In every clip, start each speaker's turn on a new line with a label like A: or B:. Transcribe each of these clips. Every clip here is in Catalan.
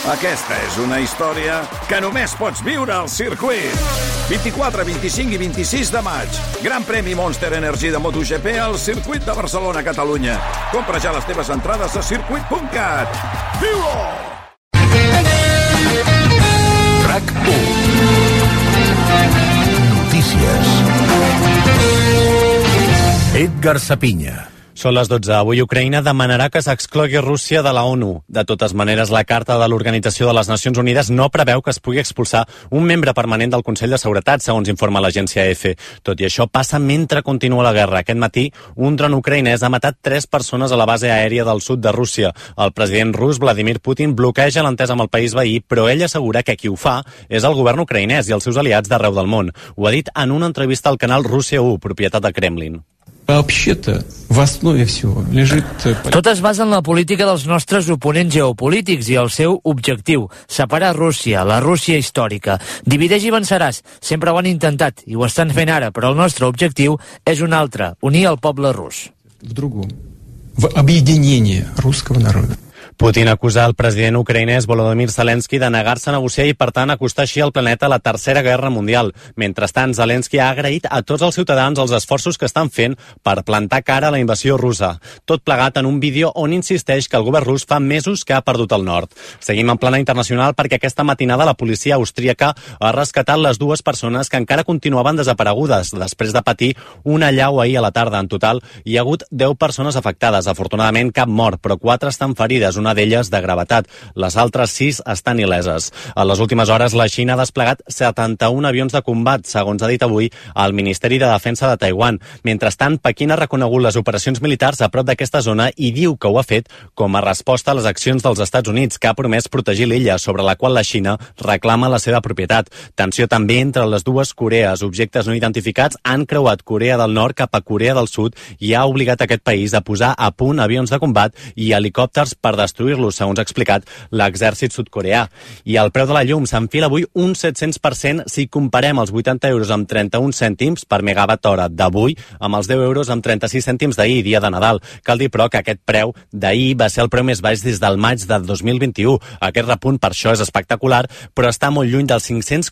A: Aquesta és una història que només pots viure al circuit. 24, 25 i 26 de maig. Gran premi Monster Energy de MotoGP al circuit de Barcelona, Catalunya. Compra ja les teves entrades a circuit.cat. Viu-ho!
B: RAC1. Notícies. Edgar Sapinya.
C: Són les 12. Avui Ucraïna demanarà que s'exclogui Rússia de la ONU. De totes maneres, la Carta de l'Organització de les Nacions Unides no preveu que es pugui expulsar un membre permanent del Consell de Seguretat, segons informa l'agència EFE. Tot i això, passa mentre continua la guerra. Aquest matí, un dron ucraïnès ha matat 3 persones a la base aèria del sud de Rússia. El president rus, Vladimir Putin, bloqueja l'entesa amb el país veí, però ell assegura que qui ho fa és el govern ucraïnès i els seus aliats d'arreu del món. Ho ha dit en una entrevista al canal Rússia 1, propietat de Kremlin.
D: Tot es basa en la política dels nostres oponents geopolítics i el seu objectiu, separar Rússia, la Rússia històrica. Divideix i venceràs, sempre ho han intentat i ho estan fent ara, però el nostre objectiu és un altre, unir el poble rus.
C: Putin acusa el president ucraïnès Volodymyr Zelensky de negar-se a negociar i, per tant, acostar així el planeta a la Tercera Guerra Mundial. Mentrestant, Zelensky ha agraït a tots els ciutadans els esforços que estan fent per plantar cara a la invasió russa. Tot plegat en un vídeo on insisteix que el govern rus fa mesos que ha perdut el nord. Seguim en plana internacional perquè aquesta matinada la policia austríaca ha rescatat les 2 persones que encara continuaven desaparegudes després de patir una allau ahir a la tarda. En total, hi ha hagut 10 persones afectades. Afortunadament, cap mort, però 4 estan ferides, una d'elles de gravetat. Les altres 6 estan il·leses. En les últimes hores, la Xina ha desplegat 71 avions de combat, segons ha dit avui el Ministeri de Defensa de Taiwan. Mentrestant, Pequín ha reconegut les operacions militars a prop d'aquesta zona i diu que ho ha fet com a resposta a les accions dels Estats Units, que ha promès protegir l'illa, sobre la qual la Xina reclama la seva propietat. Tensió també entre les dues Corees. Objectes no identificats han creuat Corea del Nord cap a Corea del Sud i ha obligat aquest país a posar a punt avions de combat i helicòpters per destruir-los, segons ha explicat l'exèrcit sud-coreà. I el preu de la llum s'enfila avui un 700% si comparem els 80 euros amb 31 cèntims per megawatt hora d'avui amb els 10 euros amb 36 cèntims d'ahir, dia de Nadal. Cal dir, però, que aquest preu d'ahir va ser el preu més baix des del maig del 2021. Aquest repunt, per això, és espectacular, però està molt lluny dels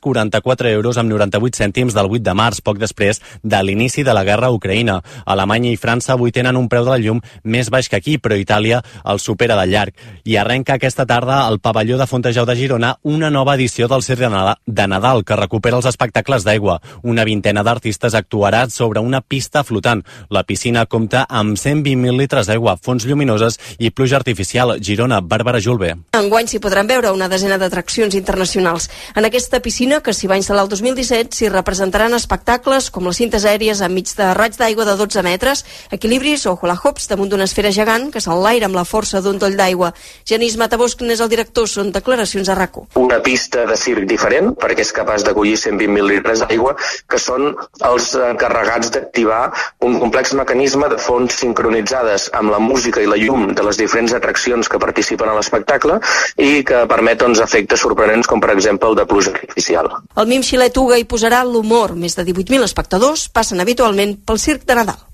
C: 544 euros amb 98 cèntims del 8 de març, poc després de l'inici de la guerra a Ucraïna. Alemanya i França avui tenen un preu de la llum més baix que aquí, però Itàlia el supera de llarg. I arrenca aquesta tarda al pavelló de Fontejau de Girona una nova edició del Circ de Nadal que recupera els espectacles d'aigua. Una vintena d'artistes actuarà sobre una pista flotant. La piscina compta amb 120.000 litres d'aigua, fonts lluminoses i pluja artificial. Girona, Bàrbara Julbe.
E: Enguany s'hi podran veure una desena d'atraccions internacionals. En aquesta piscina, que s'hi va instal·lar el 2017, s'hi representaran espectacles com les cintes aèries enmig de raigs d'aigua de 12 metres, equilibris o hula hoops damunt d'una esfera gegant que s'enlaira amb la força d'un doll d'aigua. Genís Matabosc n'és el director, són declaracions a RAC1.
F: Una pista de circ diferent, perquè és capaç d'acollir 120.000 litres d'aigua, que són els encarregats d'activar un complex mecanisme de fonts sincronitzades amb la música i la llum de les diferents atraccions que participen a l'espectacle i que permet efectes sorprenents, com per exemple el de pluja artificial.
E: El mim xilet Uga hi posarà l'humor. Més de 18.000 espectadors passen habitualment pel Circ de Nadal.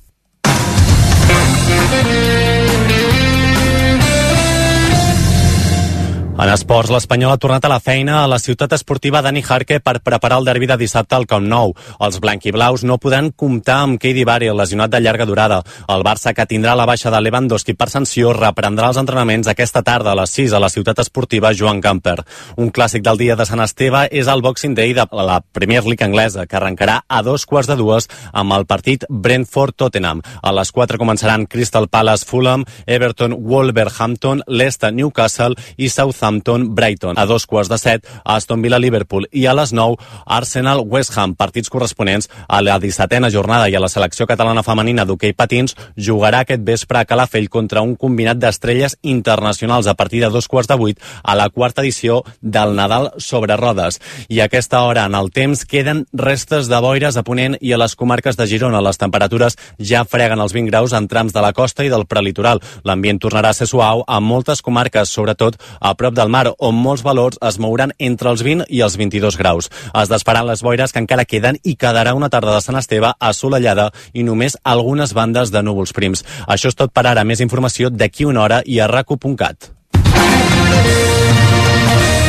C: En esports, l'Espanyol ha tornat a la feina a la ciutat esportiva Dani Jarque per preparar el derbi de dissabte al Camp Nou. Els blanquiblaus no podran comptar amb Keidi Bari, lesionat de llarga durada. El Barça, que tindrà la baixa de Lewandowski per sanció, reprendrà els entrenaments aquesta tarda a les 6 a la ciutat esportiva Joan Gamper. Un clàssic del dia de Sant Esteve és el Boxing Day de la Premier League anglesa, que arrencarà a 2:15 amb el partit Brentford-Tottenham. A les 4 començaran Crystal Palace-Fulham, Everton-Wolverhampton, Leicester-Newcastle i Southampton Brighton. A 2:15, Aston Villa-Liverpool i a les 9, Arsenal-West Ham, partits corresponents a la 17a jornada, i a la selecció catalana femenina d'hoquei patins jugarà aquest vespre a Calafell contra un combinat d'estrelles internacionals a partir de 2:15 a la 4ª edició del Nadal sobre rodes. I a aquesta hora en el temps queden restes de boires a Ponent i a les comarques de Girona. Les temperatures ja freguen els 20 graus en trams de la costa i del prelitoral. L'ambient tornarà a ser suau a moltes comarques, sobretot a prop del mar, on molts valors es mouran entre els 20 i els 22 graus. Es desfaran les boires que encara queden i quedarà una tarda de Sant Esteve assolellada i només algunes bandes de núvols prims. Això és tot per ara. Més informació d'aquí una hora i a rac1.cat.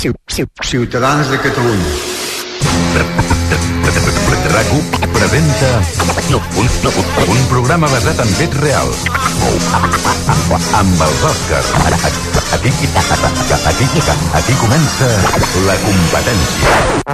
G: Ciutadans de Catalunya.
B: RAC1 presenta un programa basat en fets reals amb els Oscars. Aquí comença la competència.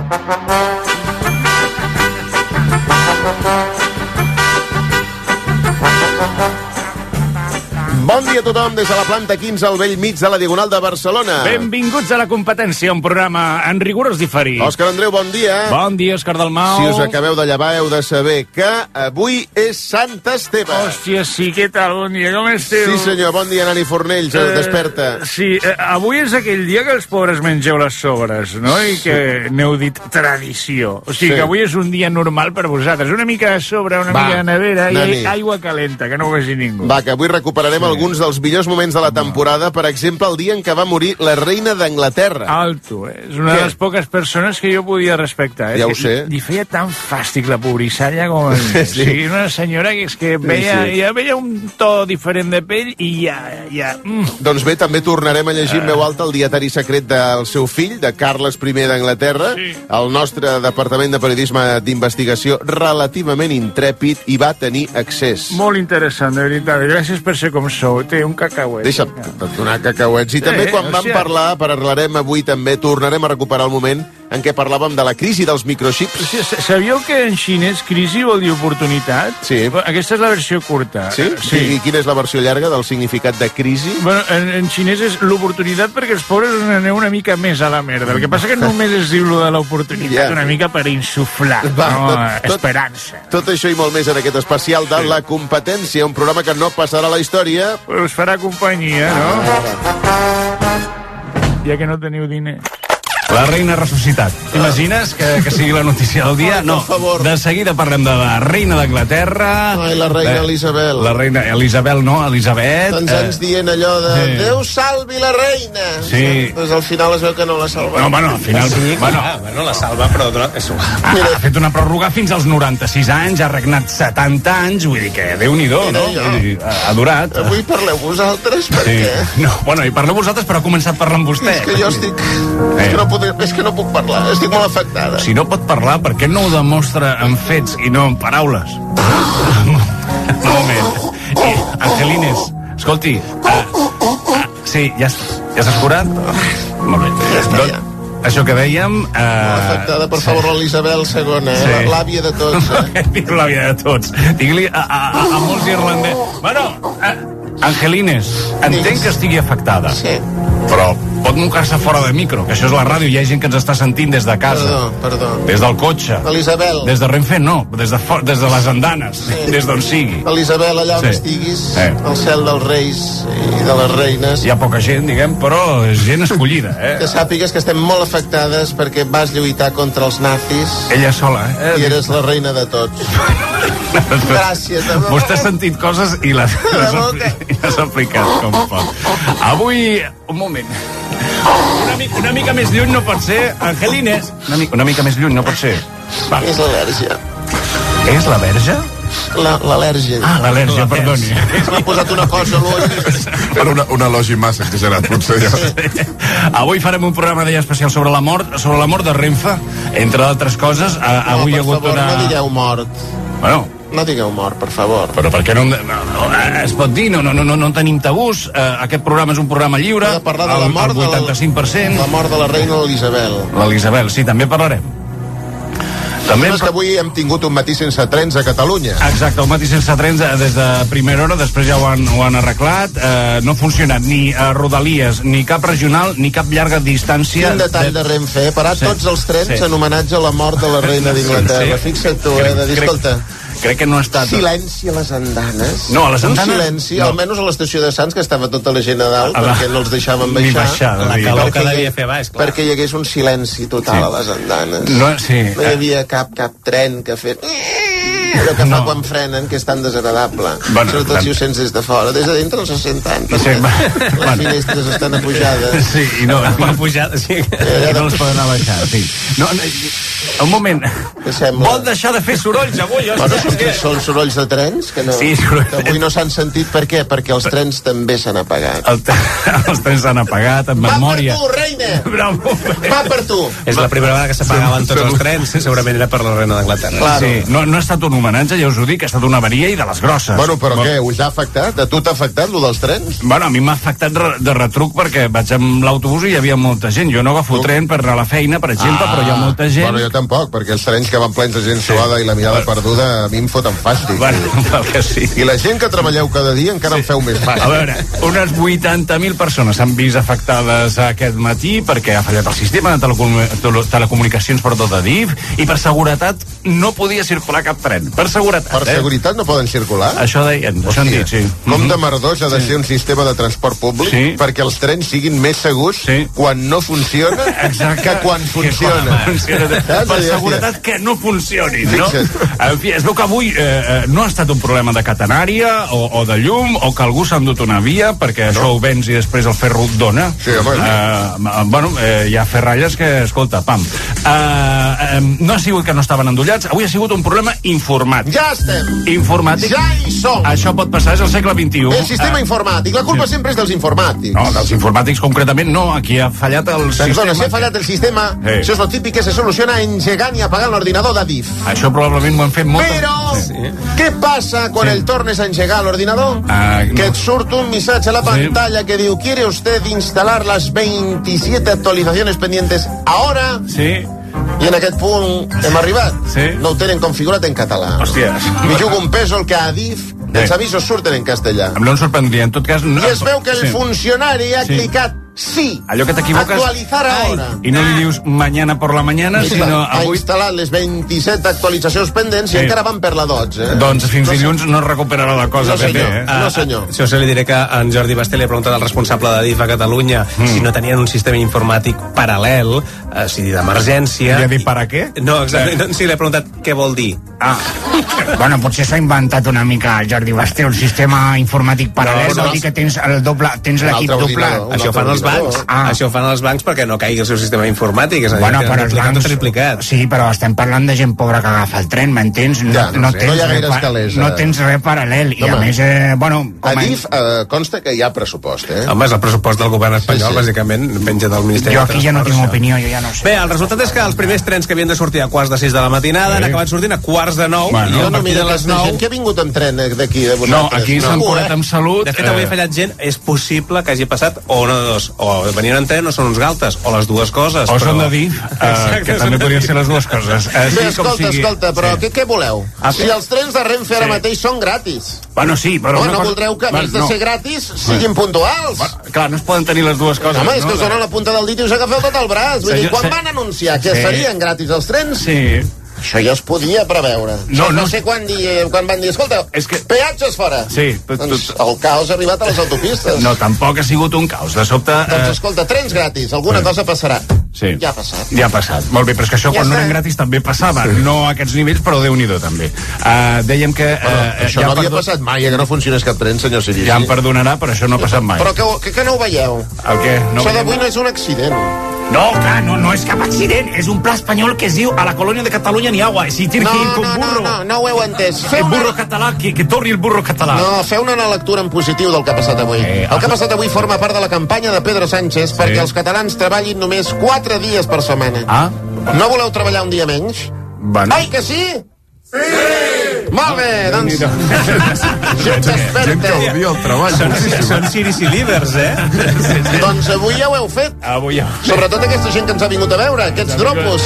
H: Bon dia a tothom des de la planta 15 al vell mig de la Diagonal de Barcelona.
I: Benvinguts a la competència, un programa en rigorós diferit.
H: Òscar Andreu, bon dia.
I: Bon dia, Òscar Dalmau.
H: Si us acabeu de llevar, heu de saber que avui és Sant Esteve.
I: Hòstia, sí, què tal? Bon dia, com esteu?
H: Sí, senyor, bon dia, Nani Fornells, desperta.
I: Sí, avui és aquell dia que els pobres mengeu les sobres, no? I que n'heu dit tradició. O sigui, que avui és un dia normal per vosaltres. Una mica de sobre, una mica de nevera i aigua calenta, que no ho vegi ningú.
H: Va, que avui recuperarem alguns dels millors moments de la temporada, per exemple, el dia en què va morir la reina d'Anglaterra.
I: Alto, és una de les poques persones que jo podia respectar.
H: Ja ho sé.
I: Li feia tan fàstic la pobrissalla com... Sí, una senyora que és que veia un to diferent de pell i ja...
H: Doncs bé, també tornarem a llegir en veu alta el dietari secret del seu fill, de Carles I d'Anglaterra. El nostre departament de periodisme d'investigació, relativament intrèpid, i va tenir accés.
I: Molt interessant, de veritat. Gràcies per ser com sou. Té un cacauet.
H: Deixa'm donar cacauets. I també quan vam parlar, parlarem avui també, tornarem a recuperar el moment en què parlàvem de la crisi dels microxips.
I: Sabíeu que en xinès crisi vol dir oportunitat?
H: Sí.
I: Aquesta és la versió curta.
H: Sí? I quina és la versió llarga del significat de crisi?
I: Bueno, en xinès és l'oportunitat perquè els pobres aneu una mica més a la merda. El que passa que només es diu lo de l'oportunitat, una mica per insuflar, esperança.
H: Tot això i molt més en aquest especial de La Competència, un programa que no passarà a la història,
I: però us farà companyia, no? Ja que no teniu diner.
J: La reina ha ressuscitat. T'imagines que sigui la notícia del dia? No, de seguida parlem de la reina d'Anglaterra.
H: Ai, la reina Elisabel.
J: La reina Elisabel, no, Elisabet.
H: Tants anys dient allò de Déu salvi la reina.
J: Sí.
H: Doncs al final es veu que no la salva.
J: No, bueno, al final...
C: Sí, bueno, la salva, però és igual.
J: Ha fet una pròrroga fins als 96 anys, ha regnat 70 anys, vull dir que Déu-n'hi-do, no? Ha durat.
H: Avui parleu vosaltres, per què?
J: No, bueno, hi parleu vosaltres, però ha començat parlant vostè.
H: És que jo estic... És que no puc parlar, estic molt afectada.
J: Si no pot parlar, per què no ho demostra en fets i no en paraules? Un moment. Angelines, escolti. Sí, ja estàs curat? Molt bé. Això que dèiem...
H: Molt afectada, per favor, l'Isabel II, l'àvia de tots.
J: L'àvia de tots. Digui-li a molts irlandesos... Bueno, Angelines, entenc que estigui afectada. Sí. Però pot mocar-se fora de micro, que això és la ràdio, hi ha gent que ens està sentint des de casa.
H: Perdó.
J: Des del cotxe.
H: Elisabel.
J: Des de Renfe, no, des de les andanes, des d'on sigui.
H: Elisabel, allà on estiguis, al cel dels reis i de les reines.
J: Hi ha poca gent, diguem, però és gent escollida,
H: Que sàpigues que estem molt afectades perquè vas lluitar contra els nazis.
J: Ella sola,
H: I eres la reina de tots. Gràcies.
J: Vostè ha sentit coses i les ha aplicat com pot. Avui, un moment. Una mica més lluny no pot ser, Angelines. Una mica més lluny no pot ser.
H: És l'al·lèrgia.
J: És la verge?
H: L'al·lèrgia.
J: L'al·lèrgia, perdoni.
H: M'ha posat una cosa a l'ull.
K: Per un elogi massa exagerat, potser ja.
J: Avui farem un programa d'ella especial sobre la mort de Renfe, entre d'altres coses. Avui hi ha hagut una...
H: No digueu mort.
J: Bueno...
H: No digueu mort, per favor.
J: Però per què no es pot dir? No tenim tabús. Aquest programa és un programa lliure.
H: Hem de parlar de la mort
J: el 85%.
H: La mort de la reina Elisabel.
J: L'Elisabel, sí, també parlarem.
H: També és que avui hem tingut un matí sense trens a Catalunya.
J: Exacte, un matí sense trens des de primera hora, després ja ho han arreglat. No ha funcionat ni a Rodalies, ni cap regional, ni cap llarga distància.
H: Quin detall de Renfe, parar tots els trens en homenatge a la mort de la reina d'Inglaterra. Fixa't tu, de dir, escolta...
J: Crec que no ha estat...
H: Silenci a les andanes.
J: No, a les andanes...
H: Un silenci, almenys a l'estació de Sants, que estava tota la gent a dalt, perquè no els deixaven baixar.
C: La calor que devia fer baix, clar.
H: Perquè hi hagués un silenci total a les andanes.
J: No
H: hi havia cap tren que ha fet... Allò que fa quan frenen, que és tan desagradable. Sobretot si ho sents des de fora. Des de dintre no se sent tant. Les finestres estan apujades.
J: Sí, i no apujades, sí, que no les poden abaixar, sí. Un moment. Vol deixar de fer sorolls avui?
H: Són sorolls de trens? Que avui no s'han sentit. Per què? Perquè els trens també s'han apagat.
J: Els trens s'han apagat, en memòria.
H: Va per tu, reina!
J: Bravo!
H: Va per tu!
C: És la primera vegada que s'apagaven tots els trens, segurament era per la reina d'Anglaterra.
J: Sí, no ha estat un homenatge, ja us ho dic, ha estat una avaria i de les grosses.
H: Bueno, però què? Us ha afectat? A tu t'ha afectat, lo dels trens?
J: Bueno, a mi m'ha afectat de retruc perquè vaig amb l'autobús i hi havia molta gent. Jo no agafo tren per anar a la feina, per exemple, però hi ha molta gent.
H: Bueno, jo tampoc, perquè els trens que van plens de gent suada i la mirada perduda a mi em foten fàstic.
J: Bueno, que sí.
H: I la gent que treballeu cada dia encara em feu més fàstic.
J: A veure, unes 80.000 persones s'han vist afectades aquest matí perquè ha fallat el sistema de telecomunicacions per tot Adif i per seguretat no podia circular cap tren. Per seguretat,
H: Per seguretat no poden circular?
J: Això deien, això han dit, sí.
H: Com de merdós ha de ser un sistema de transport públic perquè els trens siguin més segurs quan no funciona que quan funciona.
J: Per seguretat que no funcionin, no? En fi, es veu que avui no ha estat un problema de catenària o de llum o que algú s'ha endut una via perquè això ho vens i després el ferro et dona.
H: Sí,
J: bueno, hi ha ferralles que, escolta, pam. No ha sigut que no estaven endollats, avui ha sigut un problema informàtic.
H: Ja estem!
J: Informàtic.
H: Ja hi som!
J: Això pot passar, és el segle XXI.
H: El sistema informàtic, la culpa sempre és dels informàtics.
J: No, dels informàtics concretament no, aquí ha fallat el sistema.
H: Perdona, si ha fallat el sistema, això és lo típic que se soluciona engegant i apagant l'ordinador d'Adif.
J: Això probablement ho han fet molt.
H: Però, què passa quan el tornes a engegar l'ordinador? Que et surt un missatge a la pantalla que diu ¿quiere usted instalar las 27 actualizaciones pendientes ahora?
J: Sí.
H: I en aquest punt hem arribat. No ho tenen configurat en català.
J: Hòstia.
H: Mi jugo un pèsol que a Adif els avisos surten en castellà.
J: No em sorprendria, en tot cas...
H: I es veu que el funcionari ha clicat sí.
J: Allò que t'equivoques...
H: Actualitzar ahora.
J: I no li dius mañana por la mañana, sinó avui...
H: Ha instal·lat les 27 actualitzacions pendents i encara van per la 12.
J: Doncs fins dilluns no recuperarà la cosa.
H: No, senyor. No, senyor.
C: Això se li diré que en Jordi Basté li ha preguntat al responsable d'Adif a Catalunya si no tenien un sistema informàtic paral·lel, si d'emergència...
J: I ha dit, ¿para què?
C: No, exacte. Sí, li ha preguntat què vol dir.
G: Bueno, potser s'ha inventat una mica Jordi Basté, un sistema informàtic paral·lel, vol dir que tens l'equip doblat.
C: Això fan els bancs. Això fan els bancs perquè no caigui el seu sistema informàtic. És a dir,
G: bueno, però els bancs...
C: triplicat.
G: Sí, però estem parlant de gent pobra que agafa el tren, m'entens? No tens res paral·lel. I a més, bueno...
H: Adif consta que hi ha pressupost,
C: Home, és el pressupost del govern espanyol, bàsicament, penja del Ministeri
G: de Transports. Jo aquí ja no tinc opinió, jo ja no sé.
C: Bé, el resultat és que els primers trens que havien de sortir a 6:15 de la matinada han acabat sortint a 8:45.
H: Bueno, no mira les 9. Gent que ha vingut amb tren d'aquí, de vosaltres.
J: No, aquí s'han curat amb salut.
C: De fet, avui ha fallat gent. És possible que hagi passat o una de dos. O venien en tren o són uns galtes. O les dues coses.
J: O són de DIF, que també podrien ser les dues coses.
H: Bé, escolta, però què voleu? Si els trens de Renfe ara mateix són gratis.
J: Bueno, sí, però...
H: No voldreu que, a més de ser gratis, siguin puntuals.
J: Clar, no es poden tenir les dues coses.
H: Home, és que us donen la punta del dit i us agafeu tot el braç. Vull dir, quan van anunciar que serien gratis els trens...
J: Sí.
H: Això ja es podia preveure. No sé quan van dir, escolta, peatges fora.
J: Sí.
H: Doncs el caos ha arribat a les autopistes.
J: No, tampoc ha sigut un caos. De sobte...
H: Doncs escolta, trens gratis, alguna cosa passarà.
J: Sí.
H: Ja ha passat.
J: Ja ha passat. Molt bé, però és que això quan no eren gratis també passava. No a aquests nivells, però Déu-n'hi-do també. Dèiem que...
H: Això no havia passat mai, que no funcionés cap tren, senyor Sirisi.
J: Ja em perdonarà, però això no ha passat mai.
H: Però que no ho veieu?
J: El què?
H: Això d'avui no és un accident.
G: No, clar, no és cap accident. És un pla espanyol que es diu a la colònia de Catalunya ni agua. Si tiene que ir con burro.
H: No ho heu entès.
G: El burro català, que torni el burro català.
H: No, feu una lectura en positiu del que ha passat avui. El que ha passat avui forma part de la campanya de Pedro Sánchez perquè els catalans treballin només 4 dies per setmana. No voleu treballar un dia menys? Ai, que sí? Sí! Molt bé, doncs...
K: Gent que odia el treball.
C: Són Sirisi líders,
H: Doncs avui ja ho heu fet. Sobretot aquesta gent que ens ha vingut a veure, aquests dropos.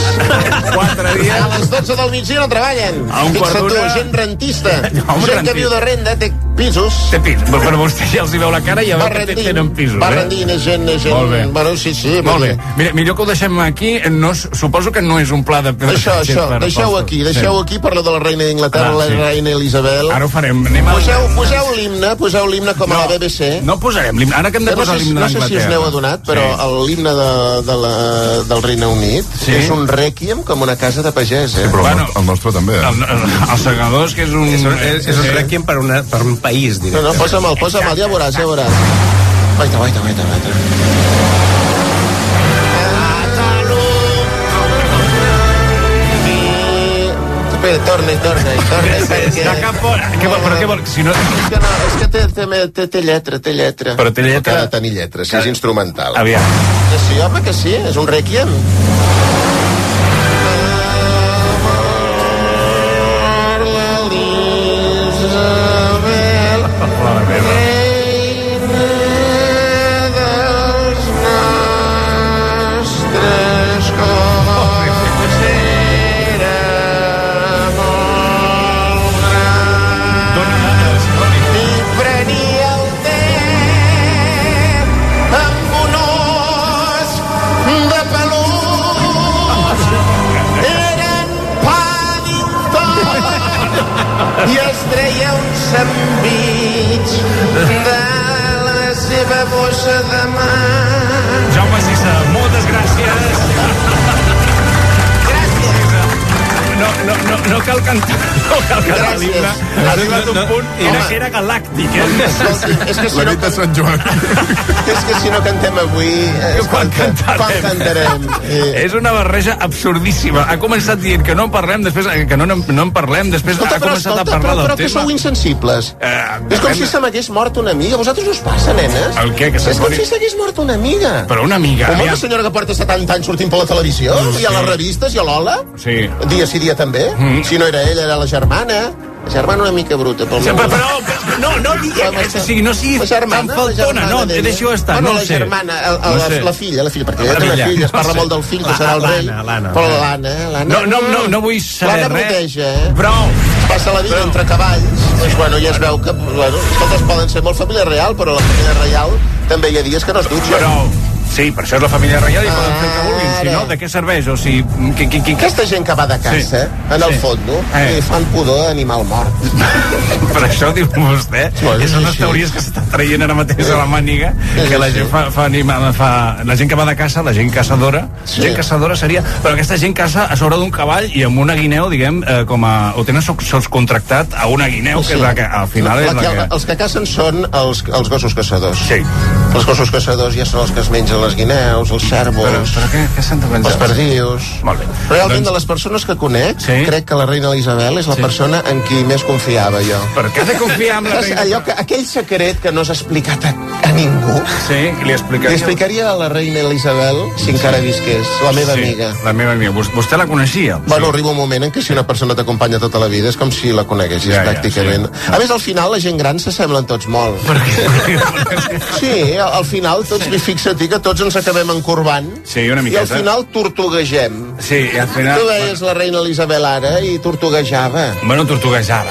J: 4 dies.
H: A les 12 del migdia no treballen. Fixa't tu, gent rentista. Gent que viu de renda, té pisos.
J: Té pisos, però vostè ja els hi veu la cara i ja veu que tenen pisos.
H: Va rendint, és gent...
J: Molt bé.
H: Bueno, sí.
J: Molt bé. Mira, millor que ho deixem aquí. Suposo que no és un pla de...
H: Deixeu aquí per lo de la reina d'Inglaterra, reina Elisabel.
J: Ara ho farem.
H: Poseu l'himne com a la BBC.
J: No posarem l'himne. Ara que hem de posar l'himne d'Anglaterra.
H: No sé si us n'heu adonat, però l'himne del Regne Unit és un rèquiem com una casa de pagès.
K: Sí, però el nostre també.
J: Els segadors, que és un...
L: És un rèquiem per un país, diré.
H: No, posa'm-el, ja veuràs. Vaita. Torna.
J: Però què vol? Si no...
H: És que té lletra.
J: Però té lletra?
H: Ha de tenir lletra, si és instrumental.
J: Aviam.
H: Que sí, home, que sí, és un rèquiem. I es treia un sandvitx de la seva bossa de mà.
J: Jaume Sisa, moltes gràcies. No cal cantar l'himne. Ha arribat un punt i que era galàctic,
H: És que si
K: la nit de Sant Joan.
H: És que si no cantem avui, quan cantarem?
J: És una barreja absurdíssima. Ha començat dient que no en parlem, després que no en parlem, després ha començat a parlar del tema.
H: Però que sou insensibles. És com si se m'hagués mort una amiga. A vosaltres us passa, nenes?
J: El què?
H: És com si s'hagués mort una amiga.
J: Però una amiga...
H: Com una senyora que porta 70 anys sortint per la televisió i a les revistes i a l'Ola?
J: Sí.
H: Dia sí, dia també. Si no era ella, era la germana. La germana una mica bruta pel meu...
J: Però no digues, no siguis tan faltona, no, deixa-ho estar, no
H: la germana, la filla, perquè ella té una filla, es parla molt del fill, que serà el rei. Però l'Anna...
J: No vull saber res.
H: L'Anna bruteja,
J: Però...
H: Passa la vida entre cavalls, doncs, bueno, ja es veu que, totes poden ser molt família real, però la família reial també hi ha dies que no es dutxen.
J: Sí, per això és la família reial i poden fer el que vulguin. Si no, de què serveix? O sigui,
H: aquesta gent que va de caça, en el fons, li fan pudor a animal mort.
J: Per això diu vostè, que són les teories que s'estan traient ara mateix a la màniga, que la gent la gent que va de caça, la gent caçadora, gent caçadora seria... Però aquesta gent caça a sobre d'un cavall i amb una guineu, diguem, ho tenen subcontractat a una guineu, que és la que al final és la que...
H: Els que cacen són els gossos caçadors.
J: Sí.
H: Els gossos caçadors ja són els que es mengen les guineus, els cèrvols,
J: però què s'han de menjar?
H: Els perdius.
J: Molt bé.
H: Realment, de les persones que conec, crec que la reina Elisabel és la persona en qui més confiava jo.
J: Per què has de confiar en la reina?
H: Aquell secret que no s'ha explicat a ningú,
J: li
H: explicaria a la reina Elisabel si encara visqués, la meva amiga.
J: La meva amiga. Vostè la coneixia?
H: Bueno, arriba un moment en què si una persona t'acompanya tota la vida és com si la coneguessis pràcticament. A més, al final, la gent gran s'assemblen tots molt.
J: Per què?
H: Sí, al final, fixa't que tots ens acabem encorbant i al final tortuguegem.
J: Sí, i al final...
H: Tu veies la reina Elisabel ara i tortuguejava.
J: Bueno, tortuguejava.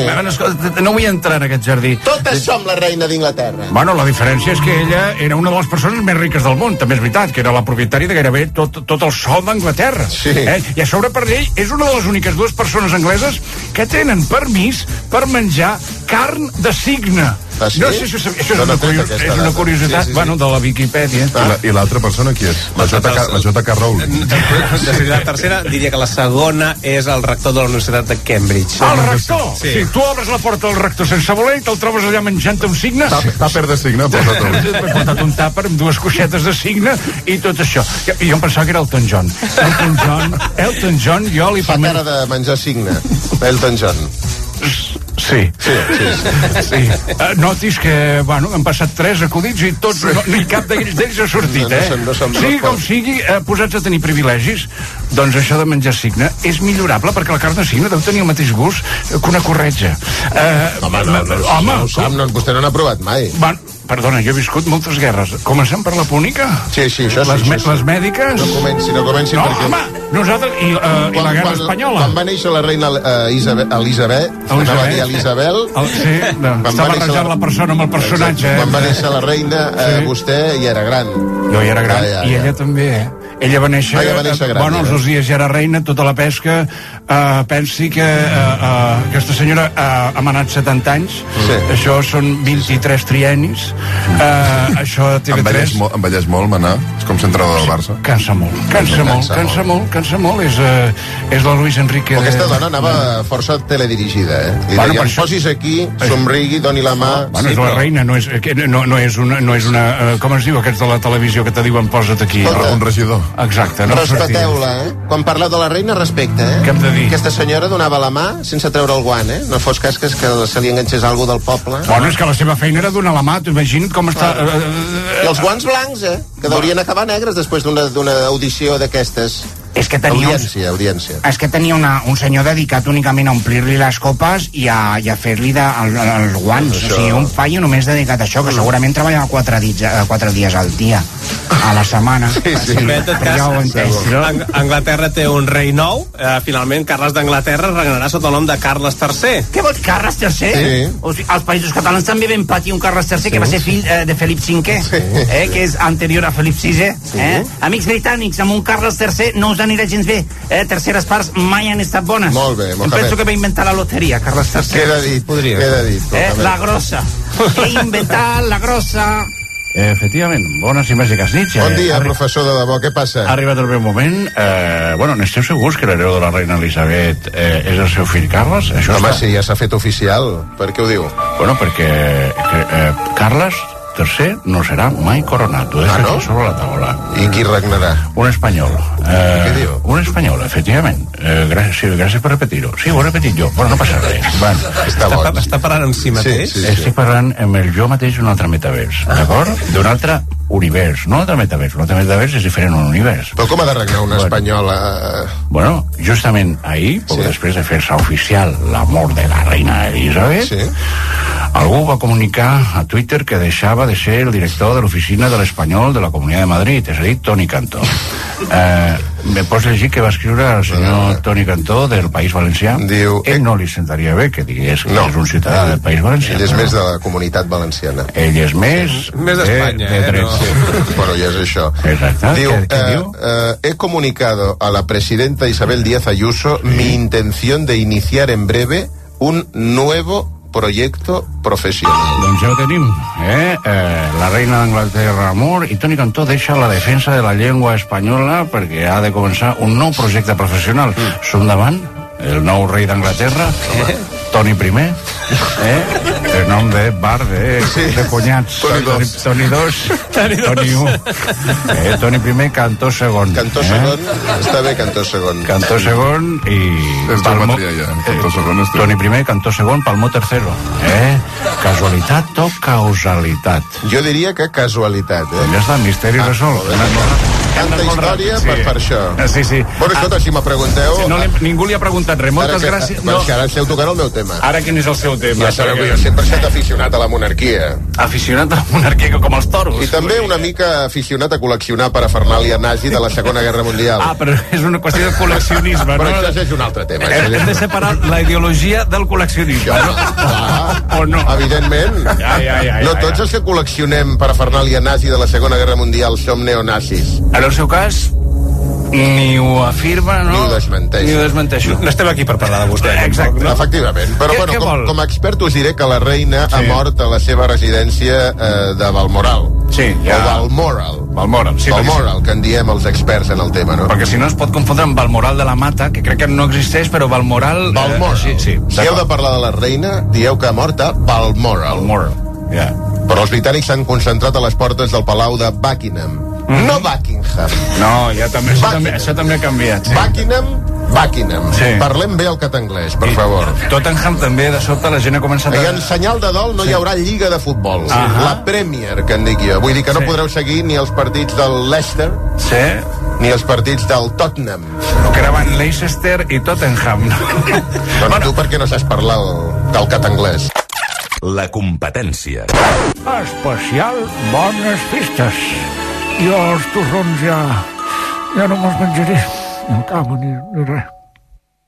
J: No vull entrar en aquest jardí.
H: Totes som la reina d'Inglaterra.
I: Bueno, la diferència és que ella era una de les persones més riques del món, també és veritat, que era la propietària de gairebé tot el sol d'Anglaterra.
H: Sí.
I: I a sobre per llei és una de les úniques dues persones angleses que tenen permís per menjar carn de cigne.
H: Ah, sí?
I: No sé si això és una curiositat, bueno, de la Viquipèdia.
K: I l'altra persona qui és? La J.K. Rowling.
L: La tercera diria que la segona és el rector de la Universitat de Cambridge.
I: El rector? Sí. Tu obres la porta del rector sense voler i te'l trobes allà menjant un cigne?
K: Tàper de cigne, posa't.
I: M'he portat un tàper amb dues coixetes de cigne i tot això. I jo em pensava que era Elton John. Elton John, jo li...
H: Fa cara de menjar cigne, Elton John.
I: Sí. Notis que, bueno, han passat 3 acudits i tots, ni cap d'ells ha sortit, sigui com sigui, posats a tenir privilegis, doncs això de menjar cigne és millorable perquè la carn de cigne deu tenir el mateix gust que una corretja.
H: Home, vostè no n'ha provat mai.
I: Perdona, jo he viscut moltes guerres. Comencem per la púnica?
H: Sí, això sí.
I: Les mèdiques?
H: No comenci perquè...
I: Home, nosaltres... I la guerra espanyola?
H: Quan va néixer la reina Elisabel...
I: Sí, està barrejant la persona amb el personatge.
H: Quan va néixer la reina, vostè ja era gran.
I: Jo ja era gran, i ella també,
G: Ella va néixer...
H: Bueno,
G: els 2 dies ja era reina, tota la pesca. Pensi que aquesta senyora ha manat 70 anys. Això són 23 triennis. Això TV3...
K: Envelleix molt, Manà? És com ser entrenador del Barça.
G: Cansa molt. És la Luis Enrique...
H: Però aquesta dona anava força teledirigida, Li deien, posis aquí, somrigui, doni la mà...
G: Bueno, és la reina, no és una... Com es diu aquests de la televisió que te diuen posa't aquí?
K: Un regidor.
G: Exacte.
H: Respecteu-la, Quan parla de la reina, respecte,
G: Què hem de dir?
H: Aquesta senyora donava la mà sense treure el guant, No fos cas que se li enganxés algú del poble.
G: Bueno, és que la seva feina era donar la mà, imagina't com està...
H: I els guants blancs, que deurien acabar negres després d'una audició d'aquestes.
G: És que tenia
H: audiència.
G: És que tenia un senyor dedicat únicament a omplir-li les copes i a fer-li els guants. O sigui, un paio només dedicat a això, que segurament treballava 4 dies al dia, a la setmana.
L: En tot cas, Anglaterra té un rei nou. Finalment, Carles d'Anglaterra regnarà sota el nom de Carles III.
M: Què vols, Carles III?
L: Sí.
M: O sigui, als Països Catalans també vam patir un Carles III que va ser fill de Felip V, que és anterior a Felip VI. Amics britànics, amb un Carles III no us anirà gens bé. Terceres parts mai han estat bones.
H: Molt bé,
M: Mohamed. Penso que va inventar la loteria, Carles III.
H: Queda dit.
M: La grossa. He inventat la grossa.
G: Efectivament, bones i màgiques nits.
H: Bon dia, professor de debò, què passa?
G: Ha arribat el meu moment. N'esteu segurs que l'hereu de la reina Elisabet és el seu fill Carles?
H: Home, sí, ja s'ha fet oficial. Per què ho diu?
G: Bueno, perquè Carles III no serà mai coronat. Ho deixo aquí sobre la taula.
H: I qui regnarà?
G: Un espanyol.
H: Què diu?
G: Un espanyol, efectivament. Gràcies per repetir-ho. Sí, ho he repetit jo. Bueno, no passa res.
L: Està parlant amb si mateix?
G: Estic parlant amb el jo mateix d'un altre metavers, d'acord? D'un altre univers, no un altre metavers. Un altre metavers és diferent d'un univers.
H: Però com ha de regnar una espanyola?
G: Bueno, justament ahir, poc després de fer-se oficial la mort de la reina Elisabet, algú va comunicar a Twitter que deixava de ser el director de l'oficina de l'Espanyol de la Comunitat de Madrid, és a dir, Toni Cantó. Me pots llegir què va escriure el senyor Toni Cantó del País Valencià?
H: Diu...
G: Ell no li sentaria bé que digués que és un ciutadà del País Valencià.
H: Ell és més de la Comunitat Valenciana.
G: Ell és més
L: d'Espanya,
G: de drets.
H: Bueno, ja és això.
G: Exacte.
H: ¿Qué diu? He comunicado a la presidenta Isabel Díaz Ayuso mi intención de iniciar en breve un nuevo proyecto professional.
G: Doncs ja ho tenim, la reina d'Anglaterra amor i Toni Cantó deixa la defensa de la llengua espanyola perquè ha de començar un nou projecte professional. Som davant el nou rei d'Anglaterra, Toni I, el nom de bar de cunyats. Toni II, Toni I, Toni I, Cantó II.
H: Cantó II, està bé Cantó II.
G: Cantó II i... Toni I, Cantó II, Palmó III. Casualitat o causalitat?
H: Jo diria que casualitat,
G: Ja està, misteri resolt.
H: Tanta història per això.
G: Sí.
H: Bueno, escolta, si me pregunteu...
G: Ningú li ha preguntat res. Moltes gràcies.
H: Que ara esteu tocant el meu tema.
G: Ara quin és el seu tema?
H: Ja sabeu que jo sempre he estat aficionat a la monarquia.
G: Aficionat a la monarquia com els toros.
H: I també una mica aficionat a col·leccionar parafernàlia nazi de la Segona Guerra Mundial.
G: Però és una qüestió de col·leccionisme, no?
H: Però això és un altre tema.
G: Hem de separar la ideologia del col·leccionisme.
H: O no? Evidentment. No tots els que col·leccionem parafernàlia nazi de la Segona Guerra Mundial som neonazis.
G: En el seu cas, ni ho afirma, no?
H: Ni ho desmenteixo.
L: No estem aquí per parlar de vostè.
G: Exacte.
H: No? Efectivament. Però bueno, com a expert us diré que la reina ha mort a la seva residència de Balmoral.
G: Sí,
H: ja. O Balmoral, que en diem els experts en el tema, no?
G: Perquè si no es pot confondre amb Balmoral de la Mata, que crec que no existeix, però Balmoral...
H: Si heu de parlar de la reina, dieu que ha mort a Balmoral. Però els britànics s'han concentrat a les portes del Palau de Buckingham. No Buckingham.
G: No, això també ha canviat.
H: Buckingham. Parlem bé el català, per favor.
G: Tottenham també, de sobte, la gent ha començat a...
H: I en senyal de dol no hi haurà lliga de futbol. La Premier, que en dic jo. Vull dir que no podreu seguir ni els partits del Leicester ni els partits del Tottenham.
G: No, que eren Leicester i Tottenham.
H: Bueno, tu per què no saps parlar del català?
B: La competència.
I: Especial bones festes. Jo els torrons ja no me'ls menjaré. No cago ni res.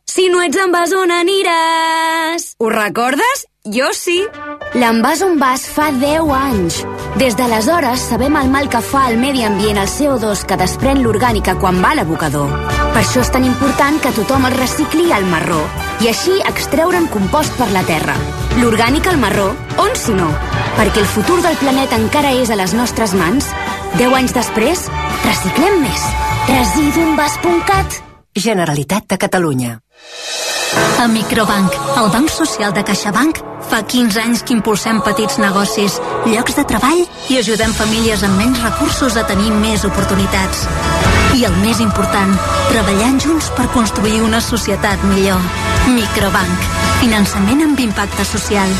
N: Si no ets envàs, on aniràs? Ho recordes? Jo sí.
O: L'envàs on vas fa 10 anys. Des d'aleshores sabem el mal que fa al medi ambient el CO2 que desprèn l'orgànica quan va a l'abocador. Per això és tan important que tothom el recicli al marró i així extreure'n compost per la terra. L'orgànica al marró, on si no? Perquè el futur del planeta encara és a les nostres mans. 10 anys després, reciclem més. Residuenvas.cat.
P: Generalitat de Catalunya.
Q: A Microbank, el banc social de CaixaBank, fa 15 anys que impulsem petits negocis, llocs de treball i ajudem famílies amb menys recursos a tenir més oportunitats. I el més important, treballant junts per construir una societat millor. Microbank, finançament amb impacte social.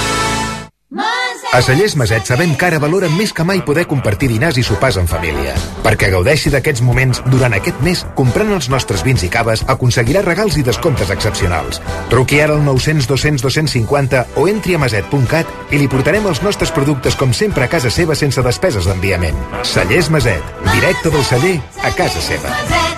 R: A Cellers Maset sabem que ara valoren més que mai poder compartir dinars i sopars en família. Perquè gaudeixi d'aquests moments durant aquest mes, comprant els nostres vins i caves, aconseguirà regals i descomptes excepcionals. Truqui ara al 900 200 250 o entri a maset.cat i li portarem els nostres productes com sempre a casa seva sense despeses d'enviament. Cellers Maset, directe del celler a casa seva.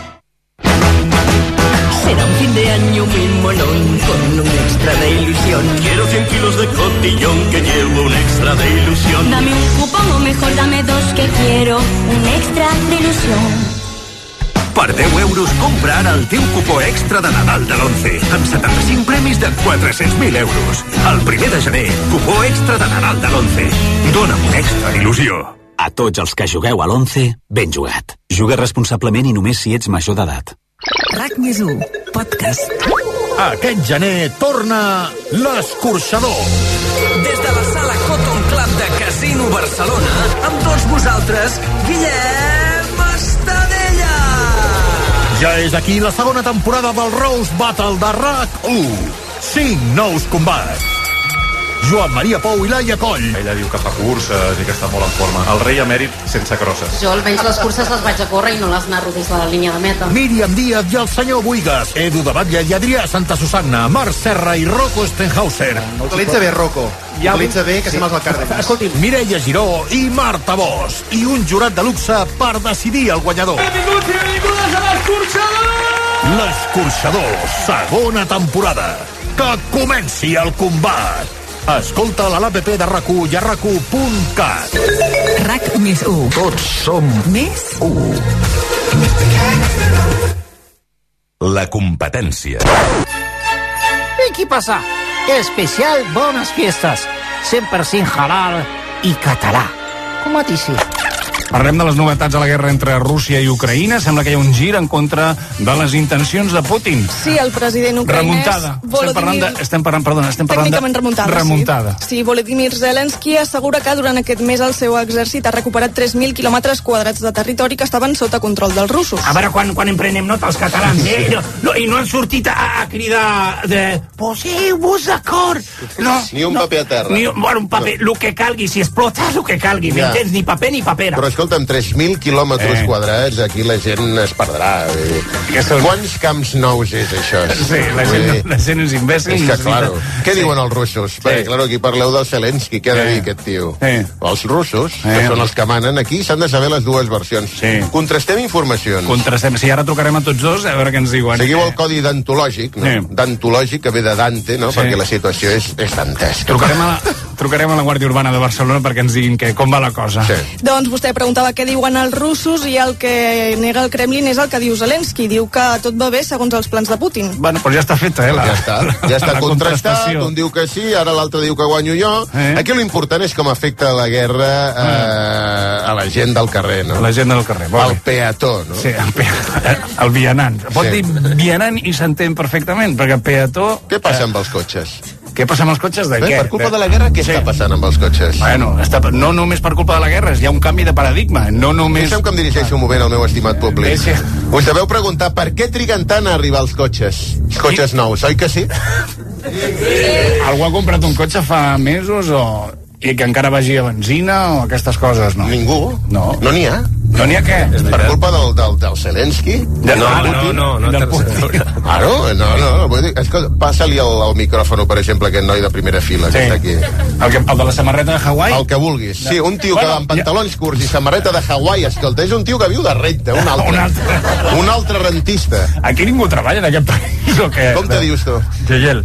S: Será un fin de año muy molón con un extra de ilusión. Quiero 100 kilos de cotillón que llevo un extra de ilusión.
N: Dame un cupón o mejor dame dos que quiero un extra de ilusión.
T: Per 10 euros compra ara el teu cupó extra de Nadal de l'11 amb 75 premis de 400.000 euros. El 1 de gener, cupó extra de Nadal de l'11. Dóna'm un extra d'il·lusió.
U: A tots els que jugueu a l'11, ben jugat. Juga responsablement i només si ets major d'edat.
S: RAC+1, podcast.
V: Aquest gener torna l'Escorxador.
S: Des de la sala Cotton Club de Casino Barcelona, amb tots vosaltres, Guillem Estadella.
V: Ja és aquí la segona temporada del Rose Battle de RAC1. 5 nous combats. Joan Maria Pou i Laia Coll.
K: Ella diu que fa curses i que està molt en forma. El rei emèrit sense crosses.
W: Jo almenys les curses les vaig a córrer i no les narro des de la línia de meta.
V: Míriam Díaz i el senyor Buigas, Edu de Batlle i Adrià Santa Susanna, Marc Serra i Rocco Stenhauser.
X: Utilitza bé, Rocco. Utilitza bé, que sembla el Cárdenas.
V: Escolti'm, Mireia Giró i Marta Bosch. I un jurat de luxe per decidir el guanyador.
S: Benvinguts i benvingudes a l'Escorxador!
V: L'Escorxador, segona temporada. Que comenci el combat. Escolta a l'APP de RAC1 i a RAC1.cat.
S: RAC+1.
V: Tots som
S: més
V: 1.
B: La competència.
D: ¿Y qué pasa? Especial Bones Fiestas. 100% halal i català. Com a ti sí.
J: Parlem de les novetats a la guerra entre Rússia i Ucraïna. Sembla que hi ha un gir en contra de les intencions de Putin.
Y: Sí, el president ucraïnès...
J: Remuntada. Estem parlant
Y: tècnicament
J: remuntada.
Y: Sí, Volodymyr Zelensky assegura que durant aquest mes el seu exèrcit ha recuperat 3.000 quilòmetres quadrats de territori que estaven sota control dels russos.
M: A veure quan en prenem nota els catalans, eh? I no han sortit a cridar de... Poseu-vos d'acord! No,
H: ni un paper a terra.
M: Un paper, el que calgui, si explota, el que calgui, m'entens? Ni paper ni papera.
H: Però escolta'm, 3.000 quilòmetres quadrats, aquí la gent es perdrà. Quants camps nous és això?
J: Sí, la gent és imbècil.
H: És que, claro, què diuen els russos? Perquè, claro, aquí parleu del Zelensky, què ha de dir aquest tio? Els russos, que són els que manen aquí, s'han de saber les dues versions. Contrastem informacions.
J: Sí, ara trucarem a tots dos a veure què ens diuen.
H: Seguiu el codi dantològic, no? Dantològic, que ve de Dante, no? Perquè la situació és dantesca.
J: Trucarem a la Guàrdia Urbana de Barcelona perquè ens diguin com va la cosa.
Y: Doncs vostè preguntava què diuen els russos i el que nega el Kremlin és el que diu Zelensky. Diu que tot va bé segons els plans de Putin.
J: Bueno, doncs ja està feta,
H: Ja està contrastat, un diu que sí, ara l'altre diu que guanyo jo. Aquí l'important és com afecta la guerra a la gent del carrer, no?
J: La gent del carrer.
H: El peató, no?
J: Sí, el vianant. Pot dir vianant i s'entén perfectament, perquè peató...
H: Què passa amb els cotxes?
J: Què passa amb els cotxes? De què?
H: Per culpa de la guerra, què està passant amb els cotxes?
J: Bueno, no només per culpa de la guerra, hi ha un canvi de paradigma. No només...
H: Deixa'm que em dirigeixi un moment al meu estimat públic. Us deveu preguntar per què triguen tant a arribar els cotxes? Els cotxes nous, oi que sí?
J: Algú ha comprat un cotxe fa mesos i que encara vagi a benzina o aquestes coses, no?
H: Ningú?
J: No
H: n'hi ha?
J: No n'hi ha què?
H: Per culpa del Zelensky?
J: No.
H: Claro, no. Vull dir, passa-li el micròfon, per exemple, aquest noi de primera fila que està aquí.
J: El de la samarreta de Hawaii?
H: El que vulguis. Sí, un tio que va amb pantalons curts i samarreta de Hawaii, escolta, és un tio que viu de renta, un altre rentista.
J: Aquí ningú treballa en aquest país, o què?
H: Com te dius tu?
J: Geyel.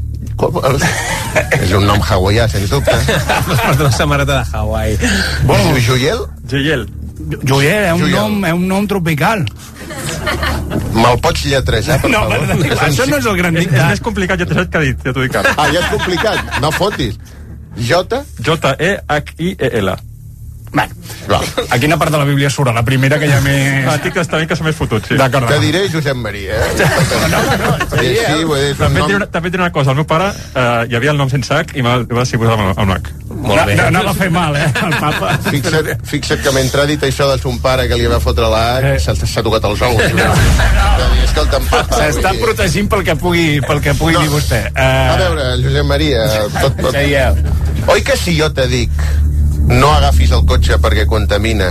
H: És un nom hawaià, sens dubte.
J: De la samareta de Hawaii.
H: Joyel?
J: Geyel, és un nom tropical.
H: Me'l pots lletrejar, per favor?
J: Això no és el gran...
A: És més complicat lletrejar que ha dit, ja t'ho dic ara.
H: Ja és complicat, no fotis.
A: J-E-H-I-E-L.
J: Bueno, a quina part de la Bíblia surt? La primera que hi ha més...
A: Articles també que són més fotuts, sí.
J: D'acord.
H: Que diré Josep Maria,
A: També diré una cosa, el meu pare hi havia el nom sense H i m'ha decidit posar el H.
J: Molt bé. No va fer mal, el papa.
H: Fixa't que mentre ha dit això de son pare que li va fotre la H, s'ha tocat els ous. Escolta'm, papa...
J: S'està protegint pel que pugui dir vostè.
H: A veure, Josep Maria... Oi que si jo te dic no agafis el cotxe perquè contamina,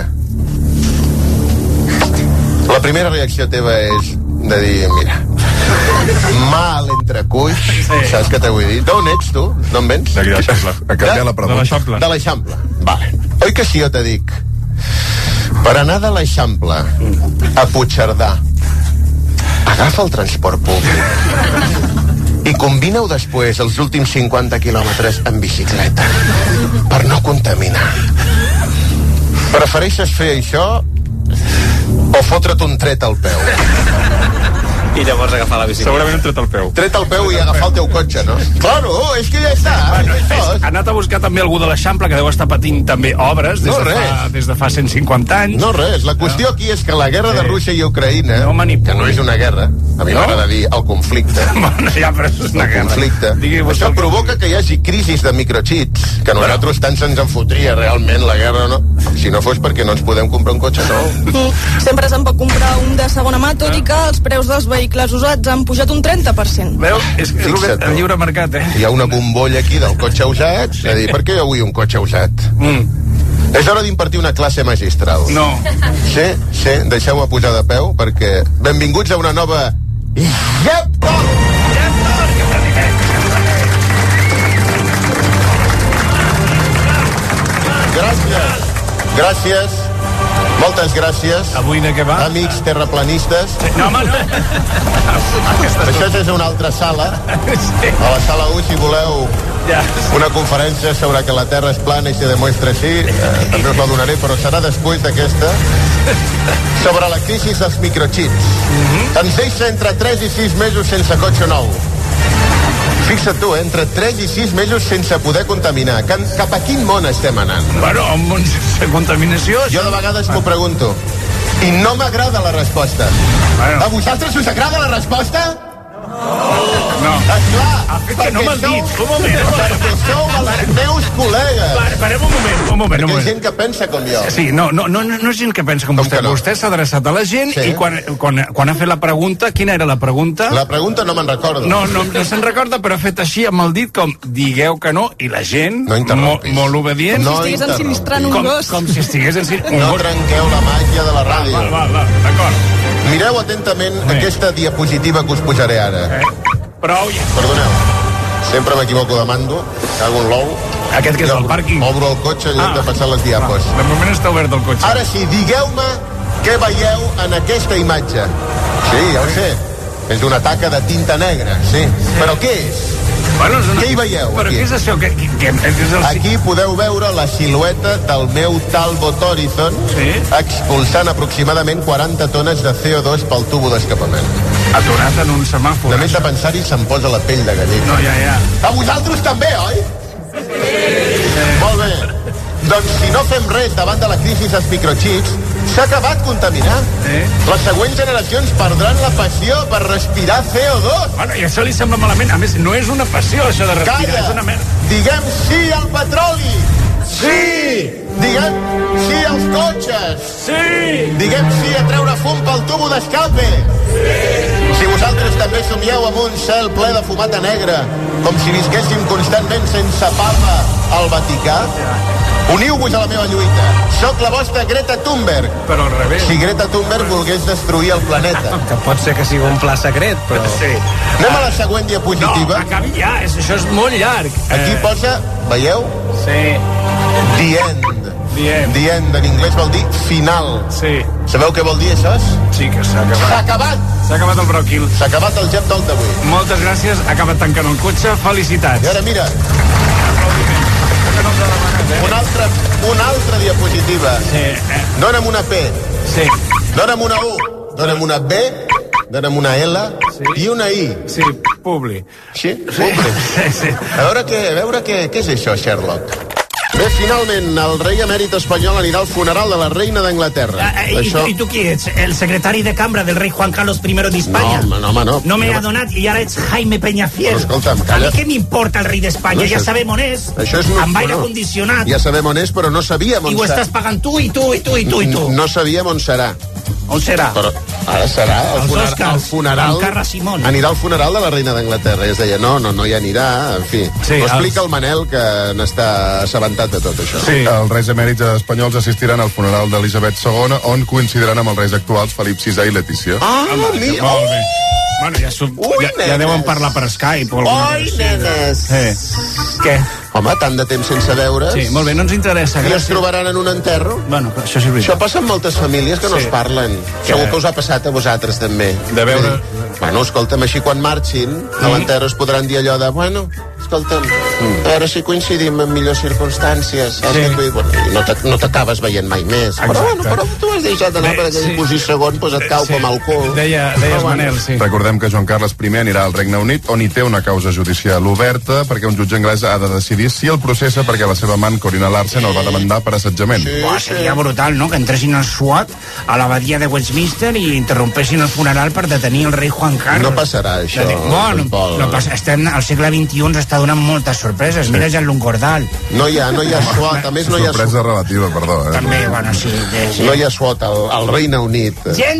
H: la primera reacció teva és de dir, mira, mal entrecuix, saps què t'ho vull dir? D'on ets tu? D'on vens?
A: D'aquí de l'Eixample.
K: A canviar la pregunta.
H: De l'Eixample. Vale. Oi que si jo te dic per anar de l'Eixample a Puigcerdà agafa el transport públic i combina-ho després els últims 50 quilòmetres en bicicleta per no contaminar. Prefereixes fer això o fotre't un tret al peu?
C: I llavors agafar la bicicleta.
A: Segurament un tret al peu.
H: Tret al peu i agafar el teu cotxe, no? Claro, és que ja està.
J: Ha anat a buscar també algú de l'Eixample que deu estar patint també obres des de fa 150 anys.
H: No, res. La qüestió aquí és que la guerra de Rússia i Ucraïna, que no és una guerra, a mi m'agrada dir el conflicte.
J: Ja, però és una guerra.
H: Això provoca que hi hagi crisis de microchips, que nosaltres tant se'ns en fotria realment la guerra, no? Si no fos perquè no ens podem comprar un cotxe nou.
Y: Sempre se'n pot comprar un de segona mà, tot i que els preus dels vehicles usats han pujat un 30%.
J: Veu? És el lliure mercat,
H: Hi ha una bombolla aquí del cotxe usat, és a dir, per què jo vull un cotxe usat? És hora d'impartir una classe magistral.
J: No.
H: Sí, deixeu-me posar de peu, perquè benvinguts a una nova... Gràcies. Moltes gràcies.
J: Avui de què va?
H: Amics terraplanistes.
J: No, home, no.
H: Això és una altra sala. A la sala 1, si voleu una conferència sobre que la Terra és plana i se demuestra així, també us la donaré, però serà després d'aquesta. Sobre la crisi dels microchips. Ens deixa entre 3 i 6 mesos sense cotxe nou. Fixa't tu, entre 3 i 6 mesos sense poder contaminar. Cap a quin món estem anant?
J: Bueno, un món sense contaminació...
H: Jo de vegades m'ho pregunto. I no m'agrada la resposta. A vosaltres us agrada la resposta?
J: No.
H: Esclar,
J: que no m'has dit. Un moment.
H: Perquè sou els meus col·legues.
J: Parem un moment.
H: Perquè hi ha gent que pensa com jo.
J: Sí, no és gent que pensa com vostè. Vostè s'ha adreçat a la gent i quan ha fet la pregunta, quina era la pregunta?
H: La pregunta no me'n recordo.
J: No se'n recorda, però ha fet així amb el dit com digueu que no, i la gent, molt obedient.
Y: Com si estigués ensinistrant un gos.
J: Com si estigués ensinistrant un
H: gos. No trenqueu la màgia de la ràdio.
J: D'acord.
H: Mireu atentament aquesta diapositiva que us posaré ara.
J: Prou ja.
H: Perdoneu, sempre m'equivoco de mando, cago en l'ou.
J: Aquest que és el pàrquing.
H: Obro el cotxe en lloc de passar les diapos.
J: De moment està obert el cotxe.
H: Ara sí, digueu-me què veieu en aquesta imatge. Sí, ja ho sé. És una taca de tinta negra, sí. Però què és?
J: Bueno,
H: què hi veieu?
J: Però
H: aquí?
J: Què és això?
H: Aquí podeu veure la silueta del meu Talbot Horizon expulsant aproximadament 40 tones de CO2 pel tubo d'escapament.
J: Aturat en un semàfor.
H: Només de pensar-hi se'm posa la pell de gallina.
J: No, ja.
H: A vosaltres també, oi? Sí. Molt bé. Doncs si no fem res davant de la crisi dels microchips, s'ha acabat contaminar. Les següents generacions perdran la passió per respirar CO2.
J: Bueno, i això li sembla malament. A més, no és una passió, això de respirar.
H: Calla!
J: És una merda.
H: Diguem sí al petroli! Sí! Diguem sí als cotxes!
J: Sí!
H: Diguem sí a treure fum pel tubo d'escape! Sí! Si vosaltres també somieu amb un cel ple de fumata negra, com si visquéssim constantment sense papa al Vaticà, Uniu-vos a la meva lluita. Soc la vostra Greta Thunberg.
J: Però al revés.
H: Si Greta Thunberg volgués destruir el planeta.
C: Que pot ser que sigui un pla secret, però...
J: Sí.
H: Anem a la següent diapositiva.
J: No, acabi ja, això és molt llarg.
H: Aquí posa, veieu?
J: Sí.
H: The end.
J: The
H: end en anglès vol dir final.
J: Sí.
H: Sabeu què vol dir això?
J: Sí, que s'ha acabat.
H: S'ha acabat!
J: S'ha acabat el bròquil.
H: S'ha acabat el gep d'ol d'avui.
J: Moltes gràcies, ha acabat tancant el cotxe, felicitats.
H: I ara mira, una altra diapositiva.
J: Sí.
H: Dona'm una P.
J: Sí.
H: Dona'm una U. Dona'm una B. Dona'm una L. Sí. I una I.
J: Sí, Publi.
H: Sí? Publi.
J: Sí.
H: A veure què és això, Sherlock. Bé, finalment, el rei emèrit espanyol anirà al funeral de la reina d'Anglaterra.
M: I tu qui ets? El secretari de cambra del rei Juan Carlos I d'Espanya?
H: No, home, no.
M: No m'he adonat i ara ets Jaime Peñafiel.
H: Però escolta'm,
M: calla. A mi què m'importa el rei d'Espanya? Ja sabem on és. Amb aire condicionat.
H: Ja sabem on és, però no sabíem on serà.
M: I ho estàs pagant tu i tu.
H: No sabíem on serà.
M: On serà?
H: Però ara serà el funeral. Anirà al funeral de la reina d'Anglaterra. I es deia, no hi anirà. En fi, ho explica el Manel, que n'està assabentat de tot això.
K: Sí. Els reis emèrits espanyols assistiran al funeral d'Elisabet II, on coincidiran amb els reis actuals Felip VI i Letícia.
J: Molt bé. Bueno, ja deuen parlar per Skype o alguna cosa.
H: Nenes!
J: Què?
H: Home, tant de temps sense veure's.
J: Sí, molt bé, no ens interessa.
H: I es trobaran en un enterro.
J: Bueno, això sí és veritat.
H: Això passa en moltes famílies que no es parlen. Segur que us ha passat a vosaltres també.
J: De veure...
H: Bueno, escolta'm, així quan marxin, a l'enterro es podran dir allò de, bueno, escolta'm, a veure si coincidim en millors circumstàncies. No t'acabes veient mai més. Però tu has deixat d'anar per aquell cosí segon, doncs et cau com el cul.
J: Deies Manel, sí.
K: Recordem que Joan Carles I anirà al Regne Unit, on hi té una causa judicial oberta, perquè un jutge anglès ha de decidir si el processa perquè la seva amant Corina Larsen el va demandar per assetjament.
M: Seria brutal, no?, que entressin el SWAT a l'abadia de Westminster i interrompessin el funeral per detenir el rei Juan Carlos.
H: No passarà, això.
M: No passa. Estem al segle XXI, ens està donant moltes sorpreses. Mira Jean-Luc Gordal.
H: No hi ha SWAT, a més no hi ha...
K: Sorpresa relativa, perdó.
M: També, bueno, sí.
H: No hi ha SWAT al Regne Unit.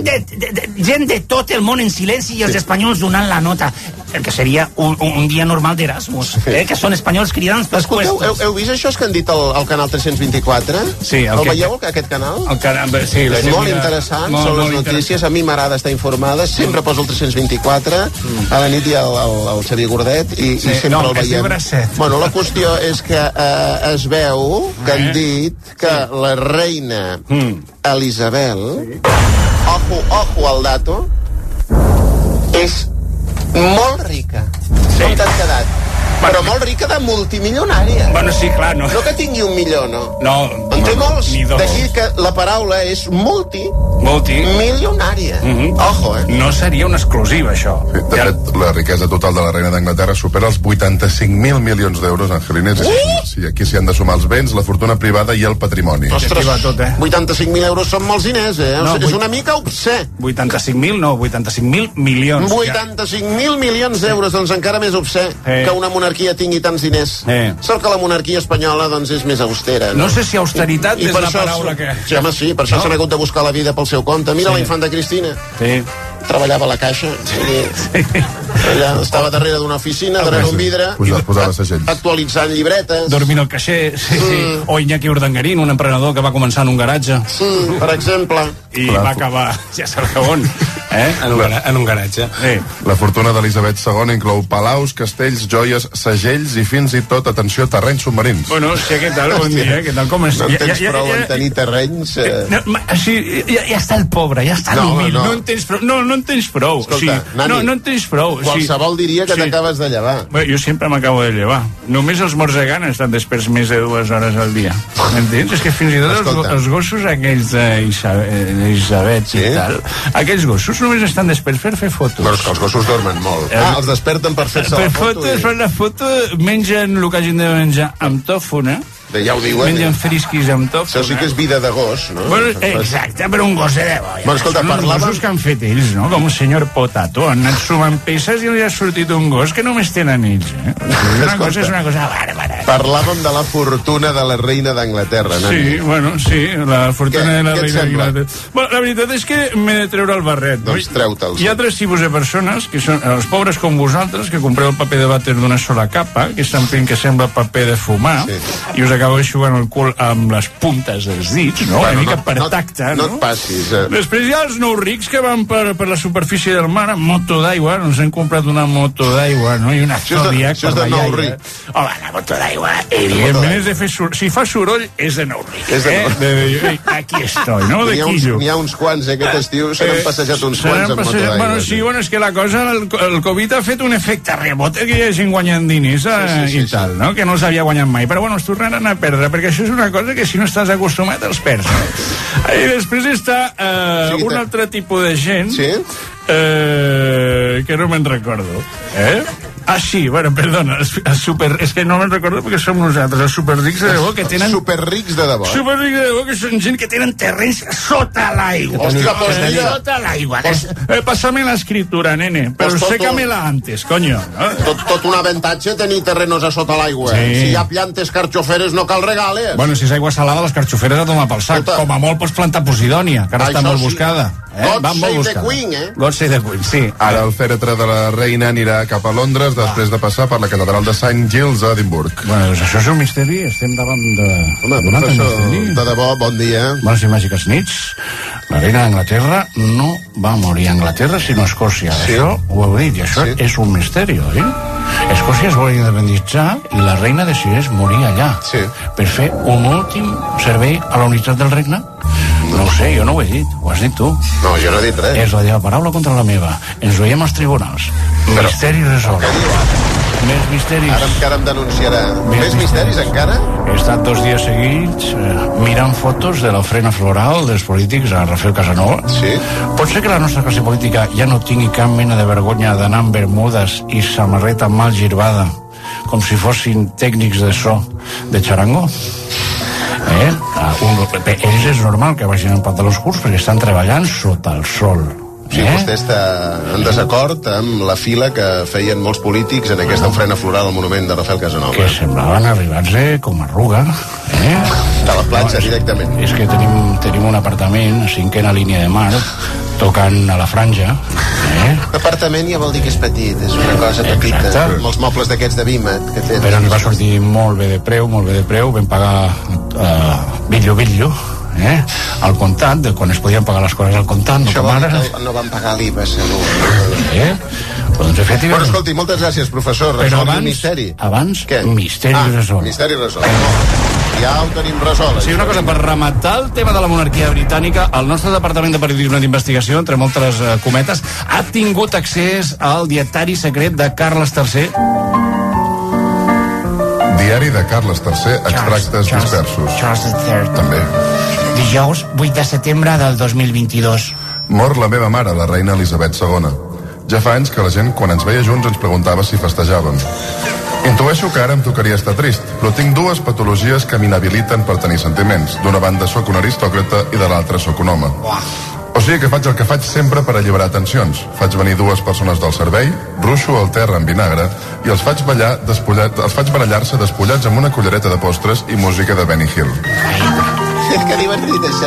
M: Gent de tot el món en silenci i els espanyols donant la nota. El que seria un dia normal d'Erasmus, que són espanyols cridants pels puestos.
H: Heu vist això que han dit al canal 324?
J: Sí.
H: El veieu, aquest canal?
J: Sí.
H: És molt interessant, són les notícies, a mi m'agrada estar informada, sempre poso el 324, a la nit hi ha el Xavier Gordet, i sempre el veiem. Bueno, la qüestió és que es veu que han dit que la reina Elisabel, ojo al dato, és molt rica. Com t'has quedat? Però molt rica de multimilionària.
J: Bueno, sí, clar, no.
H: No que tingui un milió, no.
J: No.
H: En té molts. D'aquí que la paraula és multimilionària. Ojo,
J: No seria una exclusiva, això.
K: Sí, de fet, la riquesa total de la reina d'Anglaterra supera els 85.000 milions d'euros, Angelines. Sí, aquí s'hi han de sumar els béns, la fortuna privada i el patrimoni.
H: Ostres, 85.000 euros són molts diners, No, és una mica obscè.
J: 85.000 no, 85.000 milions.
H: 85.000 milions d'euros, doncs encara més obscè que una monarquia tingui tants diners. Sort que la monarquia espanyola doncs és més austera.
J: No sé si austeritat és la paraula que...
H: Sí, home, sí, per això s'han hagut de buscar la vida pel seu compte. Mira la infanta Cristina.
J: Sí.
H: Treballava a la caixa. Ella estava darrere d'una oficina, darrere d'un vidre,
K: posava segells,
H: actualitzant llibretes,
J: dormint al caixer. O Iñaki Urdangarín, un emprenedor que va començar en un garatge,
H: per exemple,
J: i va acabar, ja sabeu on, en un garatge.
K: La fortuna d'Elisabet II inclou palaus, castells, joies, segells i fins i tot, atenció, terrenys submarins.
J: Bueno, sí, què tal? Bon dia, què tal? Com és?
H: No en tens prou en tenir terrenys?
J: Ja està el pobre, ja està l'humil. No en tens prou. No en tens prou.
H: Escolta, Nani,
J: no en tens prou.
H: Qualsevol diria que t'acabes de llevar.
J: Bé, jo sempre m'acabo de llevar. Només els morts de gana estan desperts més de 2 hores al dia. M'entens? És que fins i tot els gossos aquells d'Elisabet i tal, aquells gossos només estan desperts per fer fotos.
H: Però és que els gossos dormen molt. Els desperten per fer-se la foto.
J: Per fer la foto, mengen el que hagin de menjar amb tòfona.
H: Ja ho diuen.
J: Mengen frisquis amb tòfona.
H: Això sí que és vida de gos, no?
J: Exacte, però un gos de debo.
H: Bueno, escolta,
J: són els gossos que han fet ells, no? Com un senyor Potato. Han anat sumant peces i els ha sortit un gos que només tenen ells, És una cosa bàrbara.
H: Parlàvem de la fortuna de la reina d'Anglaterra, Nani.
J: Sí, bueno, sí, la fortuna de la reina d'Anglaterra. Bueno, la veritat és que m'he de treure el barret.
H: Doncs treu-te'l.
J: Hi ha 3 tipus de persones, que són els pobres com vosaltres, que compreu el paper de vàter d'una sola capa, que estan fent que sembla paper de fumar. i us acabeu eixugant el cul amb les puntes dels dits, no? Una mica per tacte, no?
H: No et passis.
J: Després hi ha els nous rics que van per la superfície del mar amb moto d'aigua, ens hem comprat una moto d'aigua, no? I una Zodiac per la iaia. Home, la moto d'aigua, evidentment és de fer soroll. Si fa soroll, és de nou ric. Aquí estoy, no? De quillo.
H: N'hi ha uns quants, aquest estiu, se n'han passejat uns quants amb moto d'aigua.
J: Bueno, sí, és que la cosa, el Covid ha fet un efecte rebote que hi hagin guanyant diners i tal, no? Que no els havia guanyat mai. Però bueno, es tornaran a perdre, perquè això és una cosa que si no estàs acostumat els perds. I després està un altre tipus de gent que no me'n recordo. Ah, sí, bueno, perdona, és que no me'n recordo perquè som nosaltres, els superrics de debò que tenen...
H: Superrics de debò.
J: Superrics de debò, que són gent que tenen terrenys sota l'aigua.
H: Hòstia, pues mira.
J: Sota l'aigua. Pásame la escritura, nene, però sécamela antes, coño.
H: Tot un avantatge tenir terrenos a sota l'aigua. Si hi ha plantes carxoferes no cal regales.
J: Bueno, si és aigua salada, les carxoferes a tomar pel sac. Com a molt pots plantar posidònia, que ara està molt buscada.
H: God save the Queen,
J: God save the Queen, sí.
K: Ara el fèretre de la reina anirà cap a Londres després de passar per la catedral de St. Giles a Edimburg.
J: Bueno, doncs això és un misteri, estem davant de...
H: Home, professor, de debò, bon dia.
J: Bones i màgiques nits. La reina d'Anglaterra no va morir a Anglaterra, sinó a Escòcia. Això ho heu dit, i això és un misteri, oi? Escòcia es vol independitzar i la reina decideix morir allà per fer un últim servei a la unitat del regne. No ho sé, jo no ho he dit, ho has dit tu.
H: No, jo no he dit res.
J: És la teva paraula contra la meva. Ens veiem als tribunals. Misteri resolt. Més misteris.
H: Ara encara em denunciarà. Més misteris encara?
J: He estat 2 dies seguits mirant fotos de l'ofrena floral dels polítics a Rafael Casanova.
H: Sí.
J: Pot ser que la nostra classe política ja no tingui cap mena de vergonya d'anar amb bermudes i samarreta mal girbada, com si fossin tècnics de so de xarango? Ells és normal que vagin en pantalons curts perquè estan treballant sota el sol.
H: Sí, vostè està en desacord amb la fila que feien molts polítics en aquesta ofrena floral al monument de Rafael Casanova.
J: Que semblaven arribar-se com a arruga.
H: De la platja, directament.
J: És que tenim un apartament a 5a línia de mar, tocant a la franja.
H: L'apartament ja vol dir que és petit, és una cosa petita, amb els mobles d'aquests de Vímet que tens.
J: Però ens va sortir molt bé de preu, vam pagar bitllo, al comptant, de quan es podien pagar les coses al comptant.
H: Això vol dir que no van pagar l'IVA, segur.
J: Doncs efectivament.
H: Però escolti, moltes gràcies, professor.
J: Però
H: abans,
J: misteri resolt.
H: Misteri resolt. Ja ho tenim resolt.
J: Sí, una cosa, per rematar el tema de la monarquia britànica, el nostre Departament de Periodisme d'Investigació, entre moltes cometes, ha tingut accés al dietari secret de Carles III.
K: Diari de Carles III, extractes dispersos.
E: Charles III.
K: També.
E: Dijous, 8 de setembre del 2022.
K: Mor la meva mare, la reina Elisabet II. Ja fa anys que la gent, quan ens veia junts, ens preguntava si festejàvem. Intueixo que ara em tocaria estar trist, però tinc 2 patologies que m'inhabiliten per tenir sentiments. D'una banda sóc un aristòcrata i de l'altra sóc un home. O sigui que faig el que faig sempre per alliberar tensions. Faig venir 2 persones del servei, ruixo el terra amb vinagre i els faig barallar-se despullats amb una cullereta de postres i música de Benny Hill.
H: Que divertit, això.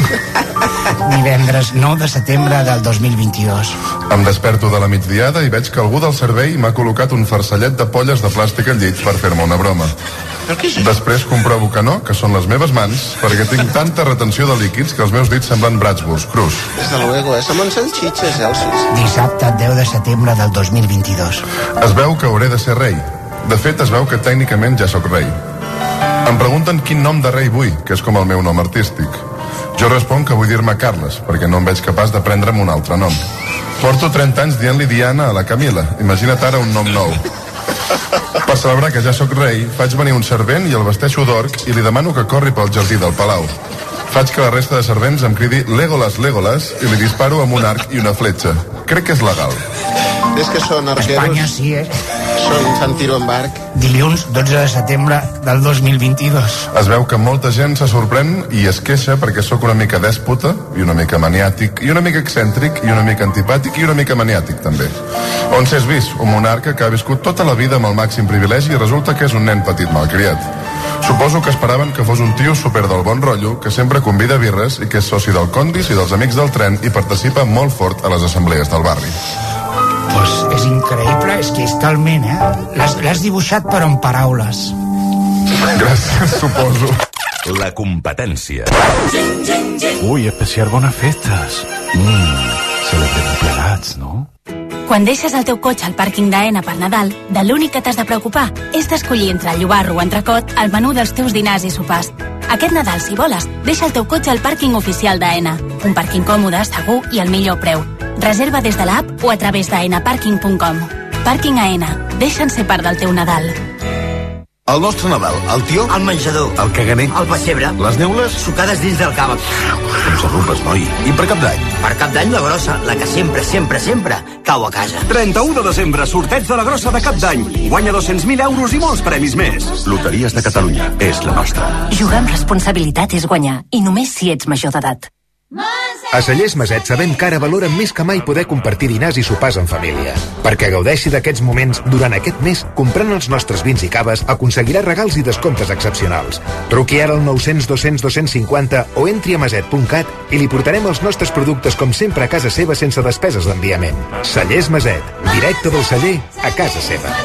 E: Divendres 9 de setembre del 2022.
K: Em desperto de la migdiada i veig que algú del servei m'ha col·locat un farcellet de polles de plàstic al llit per fer-me una broma. Després comprovo que no, que són les meves mans, perquè tinc tanta retenció de líquids que els meus dits semblen Bratwurst crus.
H: Des de luego, semblen salxitxes, Elsis.
E: Dissabte 10 de setembre del 2022.
K: Es veu que hauré de ser rei. De fet, es veu que tècnicament ja sóc rei. Em pregunten quin nom de rei vull, que és com el meu nom artístic. Jo responc que vull dir-me Carles, perquè no em veig capaç de prendre'm un altre nom. Porto 30 anys dient-li Diana a la Camila. Imagina't ara un nom nou. Per celebrar que ja sóc rei, faig venir un servent i el vesteixo d'orc i li demano que corri pel jardí del palau. Faig que la resta de servents em cridi Legolas, Legolas i li disparo amb un arc i una fletxa. Crec que és legal.
H: És que són arqueros...
E: Espanya sí,
H: Fan tiro amb arc.
E: Dilluns 12 de setembre del 2022.
K: Es veu que molta gent se sorprèn i es queixa perquè sóc una mica dèspota i una mica maniàtic i una mica excèntric i una mica antipàtic i una mica maniàtic també. On s'és vist? Un monarca que ha viscut tota la vida amb el màxim privilegi i resulta que és un nen petit malcriat. Suposo que esperaven que fos un tio super del bon rotllo, que sempre convida birres i que és soci del Condis i dels Amics del Tren i participa molt fort a les assemblees del barri.
E: Pues és increïble, és que és talment, L'has dibuixat però en paraules.
K: Gràcies, suposo.
B: La competència.
J: Ui, especial bones festes. Celebrem plegats, no?
Q: Quan deixes el teu cotxe al pàrquing d'Aena per Nadal, de l'únic que t'has de preocupar és d'escollir entre el llobarro o entrecot el menú dels teus dinars i sopars. Aquest Nadal, si voles, deixa el teu cotxe al pàrquing oficial d'Aena. Un pàrquing còmode, segur i al millor preu. Reserva des de l'app o a través d'aenaparking.com. Pàrquing Aena. Deixa'ns ser part del teu Nadal.
V: El nostre Nadal, el tió,
F: el menjador,
V: el caganer,
F: el pessebre,
V: les neules,
F: sucades dins del cava.
V: Com s'arrupes, noi. I per Cap d'Any?
F: Per Cap d'Any la grossa, la que sempre, sempre, sempre cau a casa.
T: 31 de desembre, sorteig de la grossa de Cap d'Any. Guanya 200.000 euros i molts premis més.
V: Loteries de Catalunya, és la nostra.
P: Jugar amb responsabilitat és guanyar, i només si ets major d'edat.
R: A Cellers Maset sabem que ara valoren més que mai poder compartir dinars i sopars en família. Perquè gaudeixi d'aquests moments, durant aquest mes, comprant els nostres vins i caves, aconseguirà regals i descomptes excepcionals. Truqui ara al 900 200 250 o entri a maset.cat i li portarem els nostres productes com sempre a casa seva sense despeses d'enviament. Cellers Maset, directe del celler a casa seva.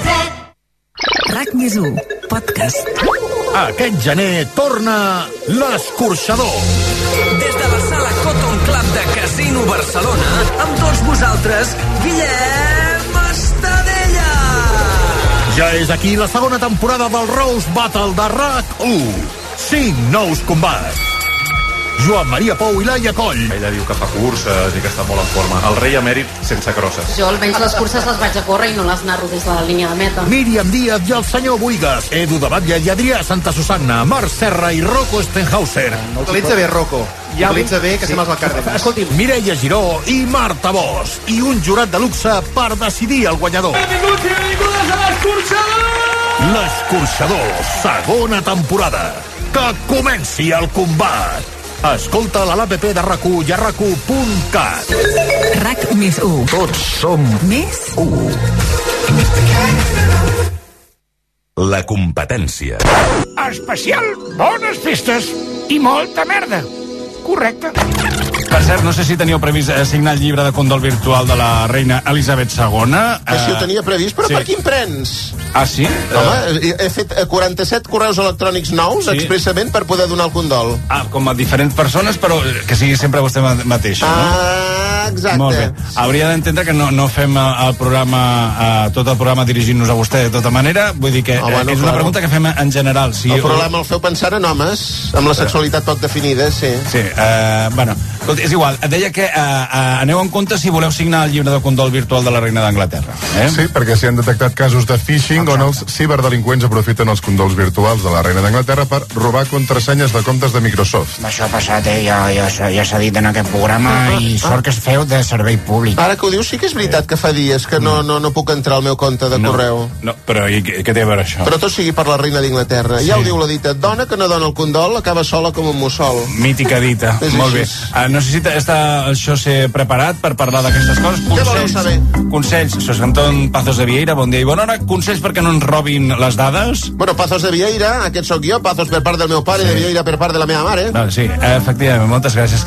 G: RAC+1, podcast.
V: Aquest gener torna l'Escorxador.
S: Des de la sala Cotton Club de Casino Barcelona, amb tots vosaltres, Guillem Estadella.
V: Ja és aquí la segona temporada del Roast Battle de RAC1. 5 nous combats. Joan Maria Pou i Laia Coll.
A: Ella diu que fa curses i que està molt en forma. El rei emèrit sense crosses.
W: Jo almenys les curses les vaig a córrer i no les narro des de la línia de meta.
V: Míriam Díaz i el senyor Buigas. Edu de Batlle i Adrià Santa Susanna. Marc Serra i Rocco Stenhauser.
X: Utilitza bé, Rocco. Utilitza bé, que sembla el Càrdenas.
V: Escolti'm, Mireia Giró i Marta Bosch. I un jurat de luxe per decidir el guanyador.
S: Benvinguts i benvingudes a l'Escorxador!
V: L'Escorxador, segona temporada. Que comenci el combat. Escolta a l'APP de RAC1 i a RAC1.cat.
G: RAC+1.
V: Tots som
G: més
V: 1.
B: La competència.
I: Especial bones festes i molta merda. Correcte.
J: Per cert, no sé si teníeu previst signar el llibre de condol virtual de la reina Elisabet II.
H: Si ho tenia previst, però
J: sí.
H: Per quin prens?
J: Ah, sí?
H: Home, he fet 47 correus electrònics nous expressament per poder donar el condol.
J: Ah, com a diferents persones, però que sigui sempre vostè mateixa, no?
H: Exacte.
J: Molt bé. Hauria d'entendre que no fem el programa, tot el programa dirigint-nos a vostè de tota manera. Vull dir que és una pregunta que fem en general. Si
H: el programa el feu pensant en homes, amb la sexualitat poc definida, sí.
J: Sí, bueno, és igual. Deia que aneu en compte si voleu signar el llibre de condol virtual de la reina d'Anglaterra.
K: Sí, perquè s'hi han detectat casos de phishing on els ciberdelinqüents aprofiten els condols virtuals de la reina d'Anglaterra per robar contrasenyes de comptes de Microsoft.
E: Això ha passat, ja s'ha dit en aquest programa i sort que es feu de servei públic.
H: Ara que ho dius, sí que és veritat que fa dies que no puc entrar al meu compte de correu.
J: No, però i què té a veure això?
H: Però tot sigui per la reina d'Inglaterra. Ja ho diu la dita, dona que no dona el condol acaba sola com un mussol.
J: Mítica dita, molt bé. No sé si això ser preparat per parlar d'aquestes coses.
H: Què voleu saber?
J: Consells, José Antón Pazos de Vieira, bon dia i bona hora. Consells perquè no ens robin les dades?
H: Bueno, Pazos de Vieira, aquest sóc jo, Pazos per part del meu pare, de Vieira per part de la meva mare.
J: No, sí, efectivament, moltes gràcies.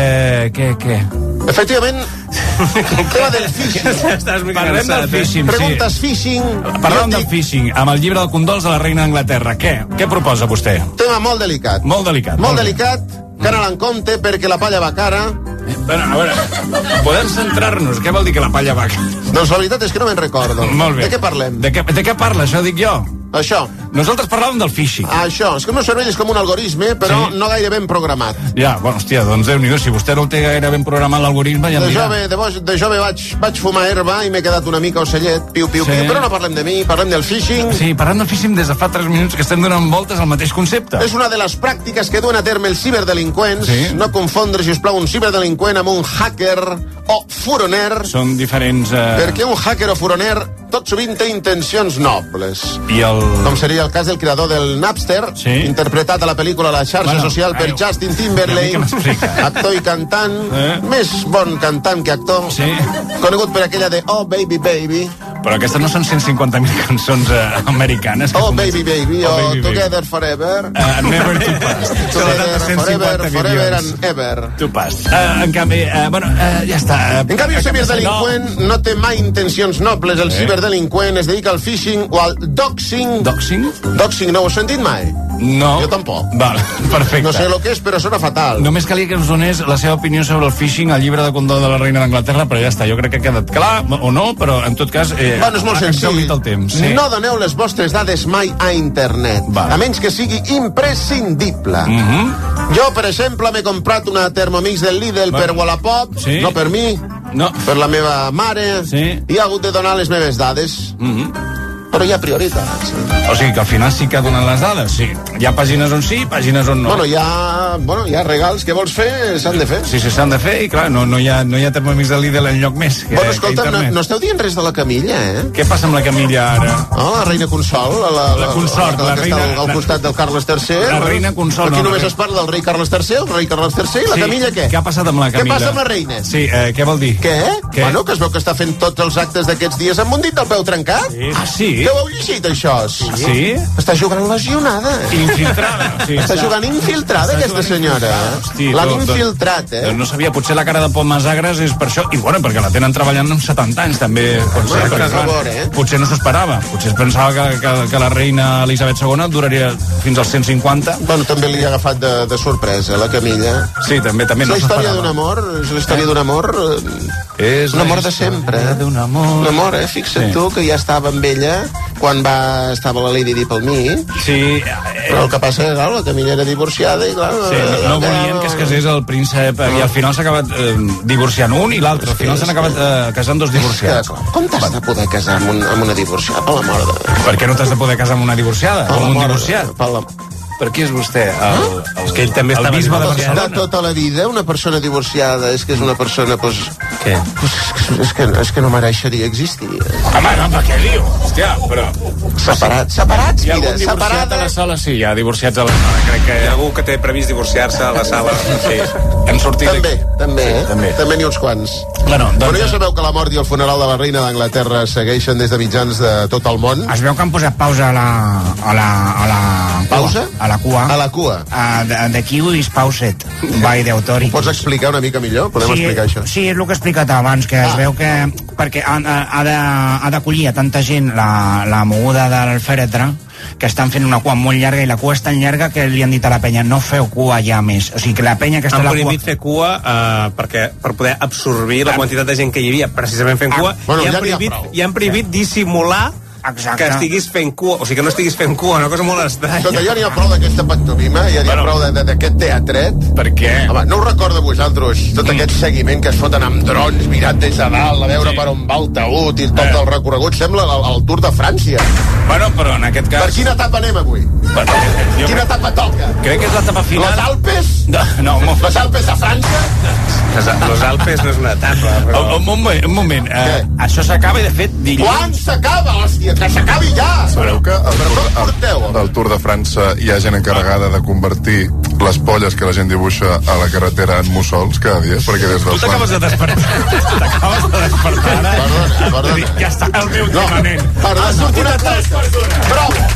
J: Què?
H: Efectivament, tema del phishing.
J: Parlem del phishing,
H: Preguntes phishing.
J: Parlem del phishing, amb el llibre de condols de la reina d'Anglaterra. Què proposa vostè?
H: Tema molt delicat.
J: Molt delicat.
H: Molt delicat, que anant en compte perquè la palla va cara.
J: Bueno, a veure, podem centrar-nos. Què vol dir que la palla va cara?
H: Doncs la veritat és que no me'n recordo.
J: Molt bé.
H: De què parlem?
J: De què parla? Això dic jo.
H: Això.
J: Nosaltres parlàvem del phishing.
H: Això, és que el meu cervell és com un algoritme, però no gaire ben programat.
J: Ja, bueno, hòstia, doncs Déu-n'hi-do, si vostè no el té gaire ben programat l'algoritme, ja em dirà.
H: De jove vaig fumar herba i m'he quedat una mica ocellet, piu, però no parlem de mi, parlem del phishing.
J: Sí, parlem del phishing des de fa 3 minuts que estem donant voltes al mateix concepte.
H: És una de les pràctiques que duen a terme els ciberdelinqüents. No confondre, si us plau, un ciberdelinqüent amb un hacker o furoner.
J: Són diferents...
H: Perquè un hacker o furoner tot sovint té intencions nobles. Com seria el cas del creador del Napster, interpretat a la pel·lícula La xarxa social per Justin Timberlake, actor i cantant, més bon cantant que actor, conegut per aquella de Oh Baby Baby.
J: Però aquestes no són 150.000 cançons americanes.
H: Oh, baby, baby, Together Forever.
J: Never to Past.
H: Together Forever and Ever.
J: To Past. En canvi, ja està.
H: En canvi, el ciberdelinqüent no té mai intencions nobles. El ciberdelinqüent es dedica al phishing o al doxing.
J: Doxing?
H: Doxing, no ho has sentit mai?
J: No.
H: Jo tampoc.
J: Val, perfecte.
H: No sé el que és, però sona fatal.
J: Només calia que ens donés la seva opinió sobre el phishing al llibre de condol de la reina d'Anglaterra, però ja està, jo crec que ha quedat clar, o no, però en tot cas...
H: Bueno, és molt senzill.
J: El temps, sí.
H: No doneu les vostres dades mai a internet, a menys que sigui imprescindible. Jo, per exemple, m'he comprat una Thermomix del Lidl per Wallapop, no per mi, per la meva mare, i he hagut de donar les meves dades. Però hi ha prioritats.
J: O sigui que al final sí que donen les dades, sí. Hi ha pàgines on sí, pàgines on no.
H: Bueno, hi ha regals que vols fer, s'han de fer.
J: Sí, s'han de fer i clar, no hi ha Thermomix de Lidl enlloc més que,
H: bueno, escolta, no esteu dient res de la Camilla,
J: Què passa amb la Camilla ara?
H: La reina Consol, la consort, la reina... Que està al costat del Carles III.
J: La reina Consol.
H: Aquí només es parla del rei Carles III, el rei Carles III, i la Camilla què?
J: Què ha passat amb la Camilla?
H: Què passa amb la reina?
J: Sí, què vol dir?
H: Què? Bueno, que es veu que està fent tots els actes d'aquests dies amb un dit del peu trencat.
J: Ah, sí?
H: Què ho heu llegit, això?
J: Sí?
H: Està jugant lesionada.
J: Infiltrada.
H: Està jugant infiltrada, aquesta senyora. L'han infiltrat,
J: No sabia, potser la cara de pomes agres és per això. I bueno, perquè la tenen treballant amb 70 anys, també. Potser no s'esperava. Potser es pensava que la reina Elisabet II duraria fins als 150.
H: Bueno, també li ha agafat de sorpresa, la Camilla.
J: Sí, també no s'esperava.
H: És la història d'un amor, és la història d'un amor... És un amor de sempre.
J: Un amor,
H: fixa't tu, que ja estava amb ella quan estava la Lady Di pel mig.
J: Sí.
H: Però el que passa és que la Camilla era divorciada i clar...
J: Sí, no volien que es casés el príncep i al final s'ha acabat divorciant un i l'altre. Al final s'han acabat casant dos divorciats.
H: Com t'has de poder casar amb una divorciada, per l'amor de...
J: Per què no t'has de poder casar amb una divorciada? O amb un divorciat? Per qui és vostè?
C: És que ell també estava...
J: El bisbe de Barcelona.
H: De tota la vida, una persona divorciada és que és una persona, doncs...
C: Què?
H: És que no mereixeria existir.
J: Home, per què diu? Hòstia, però...
H: Separats,
J: hi ha algun divorciat a la sala? Sí, hi ha divorciats a la sala. Crec que
C: hi ha algú que té previst divorciar-se a la sala.
J: Sí. Hem sortit...
H: També n'hi uns quants.
J: Bueno,
H: ja sabeu que la mort i el funeral de la reina d'Anglaterra segueixen des de mitjans de tot el món.
E: Es veu que han posat pausa a la
H: pausa?
E: A la cua.
H: A la cua.
E: The queue is paused by the authority.
H: Pots explicar una mica millor? Podem explicar això?
E: Sí, és el que he explicat abans, que es veu que... Perquè ha d'acollir a tanta gent la moguda del fèretre, que estan fent una cua molt llarga i la cua és tan llarga que li han dit a la penya no feu cua ja més, o sigui que la penya que està a la cua...
C: Han prohibit fer cua per poder absorbir la quantitat de gent que hi havia precisament fent cua, i han prohibit dissimular que estiguis fent cua, o sigui que no estiguis fent cua, una cosa molt estranya.
H: Escolta, ja n'hi ha prou d'aquesta pantomima, ja n'hi ha prou d'aquest teatret.
J: Per què?
H: Home, no us recorda vosaltres tot aquest seguiment que es foten amb drons mirat des de dalt a veure per on va el taüt i tot el recorregut, sembla el Tour de França.
J: Bueno, però en aquest cas...
H: Per quina etapa anem avui? Quina etapa toca?
J: Crec que és l'etapa final.
H: Los Alpes?
J: No,
H: Los Alpes de França?
C: Los Alpes no és una etapa.
J: Un moment. Això s'acaba i de fet dilluns...
H: Quan s'acaba, hòstia? Que s'acabi ja!
K: Sabeu que al Tour de França hi ha gent encarregada de convertir les polles que la gent dibuixa a la carretera en mussols cada dia? Perquè des del...
J: Tu t'acabes de despertar.
H: Perdona.
J: Ja està el meu timanent.
H: Ha sortit a 3 persones. Bravo!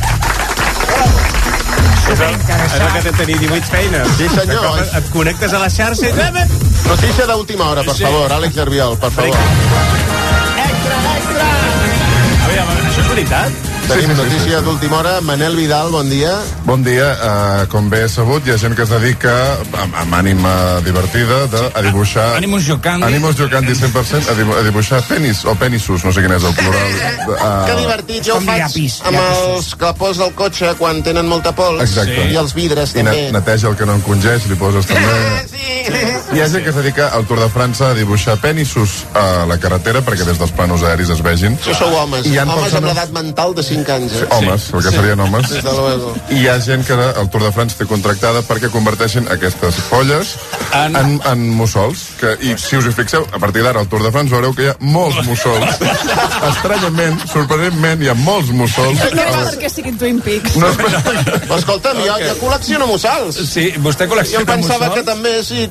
C: És el que té tenir 18 feines.
H: Sí, senyor.
C: Et connectes a la xarxa i...
H: Notícia d'última hora, per favor. Àlex Herbiol, per favor.
J: Extra! Aviam, això és veritat?
H: Tenim notícia d'última hora. Manel Vidal, bon dia.
K: Bon dia. Com bé sabut, hi ha gent que es dedica amb ànima divertida a dibuixar...
J: Animus jocandi.
K: Animus jocandi 100%, a dibuixar penis o penissos, no sé quin és el plural.
H: Que divertit, jo ho faig amb els capós del cotxe quan tenen molta pols.
K: Exacte.
H: I els vidres també.
K: I neteja el que no encongeix, li poses també... Hi ha gent que es dedica al Tour de França a dibuixar penissos a la carretera perquè des dels planos aeris es vegin.
H: Això sou homes. Homes amb l'edat mental de 5 anys.
K: Homes, el que serien homes.
H: Desde luego.
K: I hi ha gent que el Tour de France té contractada perquè converteixen aquestes polles en mussols. I si us hi fixeu, a partir d'ara al Tour de France veureu que hi ha molts mussols. Estranyament, sorprenentment, hi ha molts mussols.
Y: No és perquè siguin Twin Peaks.
H: Escolta'm, jo col·lecciono mussols.
J: Sí, vostè col·lecciona mussols?
H: Jo pensava que també sí, que eren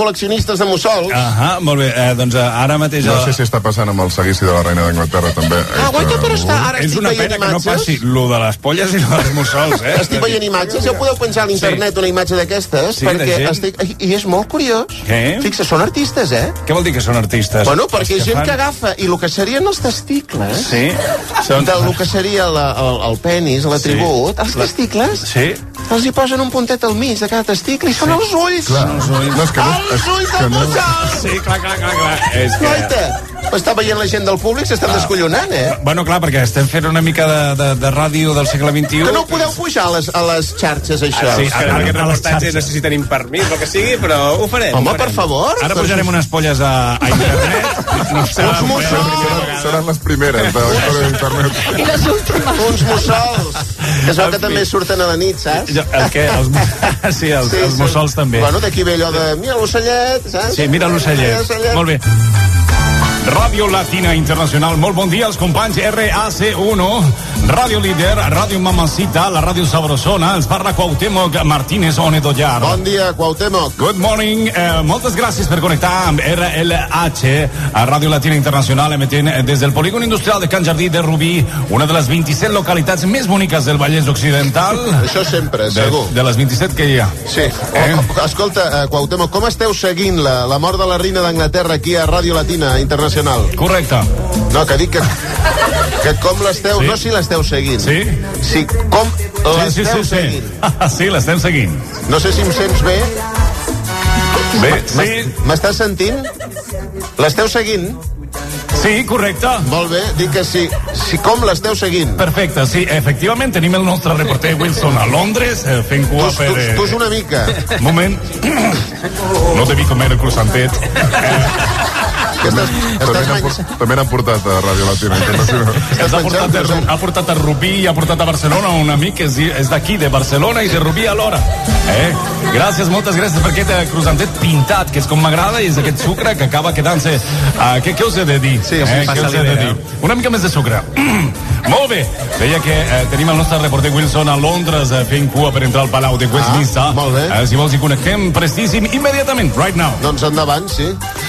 H: col·leccionistes de mussols.
J: Molt bé, doncs ara mateix...
K: No sé si està passant amb el seguici de la reina d'Anglaterra, també.
H: Aguanta, però ara
J: és
H: estic
J: una
H: veient
J: pena que no
H: imatges.
J: passi lo de les polles i lo dels mussols,
H: Estic veient imatges, ja podeu penjar a l'internet una imatge d'aquestes, perquè estic... I és molt curiós.
J: Què?
H: Fixa, són artistes,
J: Què vol dir que són artistes?
H: Bueno, perquè gent que agafa, i el que serien els testicles, del que seria el penis, l'atribut, els testicles, els hi posen un puntet al mig de cada testicle i són els ulls.
K: Clar, els ulls
H: del mussol.
J: Sí, clar.
H: Guaita, està veient la gent del públic, s'estan descollonant,
J: Bueno, clar, perquè estem fent una mica de ràdio del segle XXI.
H: Que no podeu pujar a les xarxes, això.
C: Sí, ara aquest reportatge no sé si tenim permís o que sigui, però ho farem.
H: Home, per favor.
J: Ara pujarem unes polles a internet.
H: Uns mussols.
K: Seran les primeres d'internet.
Y: I les últimes.
H: Uns mussols. Que es veu que també surten a la nit, saps?
J: El què? Sí, els mussols també.
H: Bueno, d'aquí ve allò de... Mira l'ocellet, saps?
J: Sí, mira l'ocellet. Molt bé. Ràdio Latina Internacional, molt bon dia als companys RAC1, Ràdio Líder, Ràdio Mamacita, la Ràdio Sabrosona, ens parla Cuauhtémoc Martínez Onedollar.
H: Bon dia, Cuauhtémoc.
J: Good morning, moltes gràcies per connectar amb RLH a Ràdio Latina Internacional, emetent des del polígon industrial de Can Jardí de Rubí, una de les 27 localitats més boniques del Vallès Occidental.
H: Això sempre, segur.
J: De les 27 que hi ha.
H: Sí. Escolta, Cuauhtémoc, com esteu seguint la mort de la reina d'Anglaterra aquí a Ràdio Latina Internacional?
J: Correcte.
H: No, que dic que com l'esteu... Sí. No si l'esteu seguint.
J: Sí?
H: Sí, com l'esteu seguint.
J: Sí, l'estem seguint.
H: No sé si em sents bé.
J: Bé, sí.
H: M'estàs sentint? L'esteu seguint?
J: Sí, correcte.
H: Molt bé, dic que sí. Com l'esteu seguint?
J: Perfecte, sí, efectivament tenim el nostre reporter Wilson a Londres fent cua per...
H: Tu és una mica.
J: Moment. No devi comer el croissantet.
K: També n'han portat a Ràdio Latina Internacional.
J: Ha portat a Rubí i ha portat a Barcelona un amic que és d'aquí, de Barcelona i de Rubí alhora. Gràcies, moltes gràcies per aquest croissantet pintat, que és com m'agrada, i és aquest sucre que acaba quedant-se... Què us he de dir?
H: Sí,
J: una mica més de sucre. Molt bé. Deia que tenim el nostre reporter Wilson a Londres fent cua per entrar al Palau de Westminster.
H: Molt bé.
J: Si vols hi connectem prestíssim immediatament, right now.
H: Doncs endavant, sí.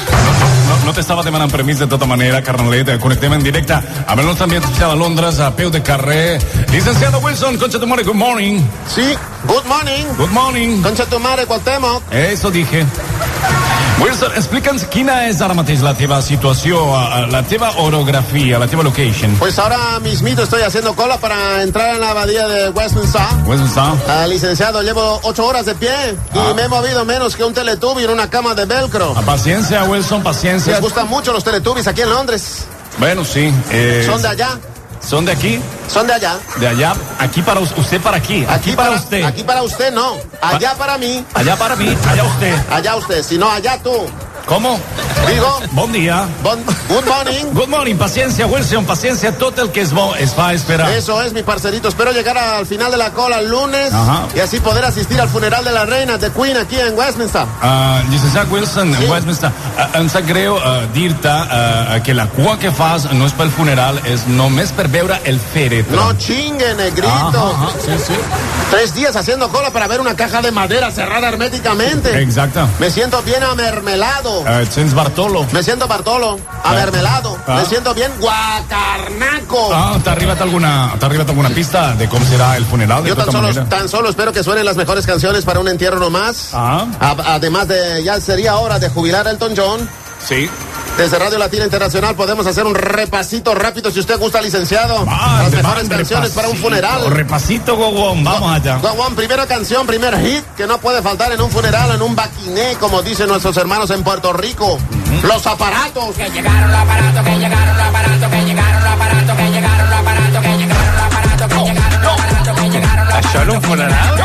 J: No t'estava demanant permís de tota manera, carnalet. Connectem en directe amb el nostre ambient social a Londres, a peu de carrer. Licenciado Wilson, concha tu madre, good morning.
H: Sí, good morning.
J: Good morning.
H: Concha tu madre, Cuauhtémoc.
J: Eso dije. Wilson, explica'ns quina és ara mateix la teva situació, la teva orografía, la teva location.
H: Pues ahora mismito estoy haciendo cola para entrar en la abadía de Westminster. Licenciado, llevo 8 horas de pie y me he movido menos que un Teletubby en una cama de velcro.
J: Paciencia, Wilson, paciencia.
H: Les gustan mucho los Teletubbies aquí en Londres.
J: Bueno, sí.
H: Son de allá.
J: ¿Son de aquí?
H: Son de allá.
J: De allá. Aquí para usted, para aquí. Aquí para usted.
H: Aquí para usted, no. Allá para mí.
J: Allá para mí, allá usted.
H: Allá usted, si no, allá tú.
J: ¿Cómo?
H: Digo...
J: Bon dia.
H: Good morning.
J: Good morning. Paciencia, Wilson, paciencia. Tot el que es bo es va a esperar.
H: Eso es, mi parcerito. Espero llegar al final de la cola el lunes y así poder asistir al funeral de la reina de Queen aquí en Westminster.
J: Llicenciat Wilson, sí? Westminster, em sap greu dir-te que la cua que fas no és pel funeral, és només per veure el féretre.
H: No chingue, negrito.
J: Sí.
H: 3 días haciendo cola para ver una caja de madera cerrada herméticamente.
J: Exacte.
H: Me siento bien amermelado.
J: Et sents Bartolo?
H: Me siento Bartolo, amermelado. Me siento bien guacarnaco.
J: ¿T'ha arribat alguna pista de com serà el funeral?
H: Yo tan solo espero que suenen las mejores canciones para un entierro nomás. Además de, ya sería hora de jubilar a Elton John.
J: Sí.
H: Desde Radio Latina Internacional podemos hacer un repasito rápido, si usted gusta, licenciado. Las mejores canciones para un funeral.
J: Repasito, Gowon, vamos allá.
H: Gowon, primera canción, primer hit, que no puede faltar en un funeral, en un baquiné, como dicen nuestros hermanos en Puerto Rico. Los aparatos. Que llegaron los aparatos, que llegaron los aparatos, que llegaron los aparatos, que llegaron los aparatos, que llegaron los aparatos, que llegaron los aparatos, que llegaron los aparatos.
J: ¿Això en un funeral?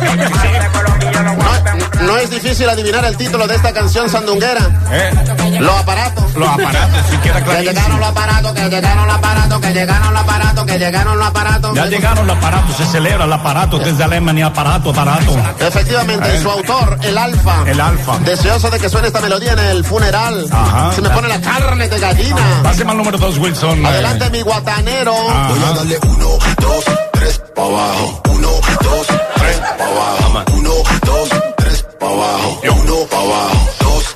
H: No es difícil adivinar el título de esta canción sandunguera. Los aparatos.
J: Los aparatos, si queda clarísimo.
H: Que llegaron los aparatos, que llegaron los aparatos, que llegaron los aparatos, que llegaron los aparatos.
J: Ya llegaron los aparatos, se celebra el aparato desde Alemania, aparato.
H: Efectivamente, su autor, el Alfa. Deseoso de que suene esta melodía en el funeral. Se me pone la carne de gallina.
J: Páseme al número 2, Wilson.
H: Adelante, mi guatanero.
D: Voy a darle 1, 2, 3 para abajo. 1, 2, 3 para abajo. 1, 2, 3 para abajo. 1 para abajo. 2,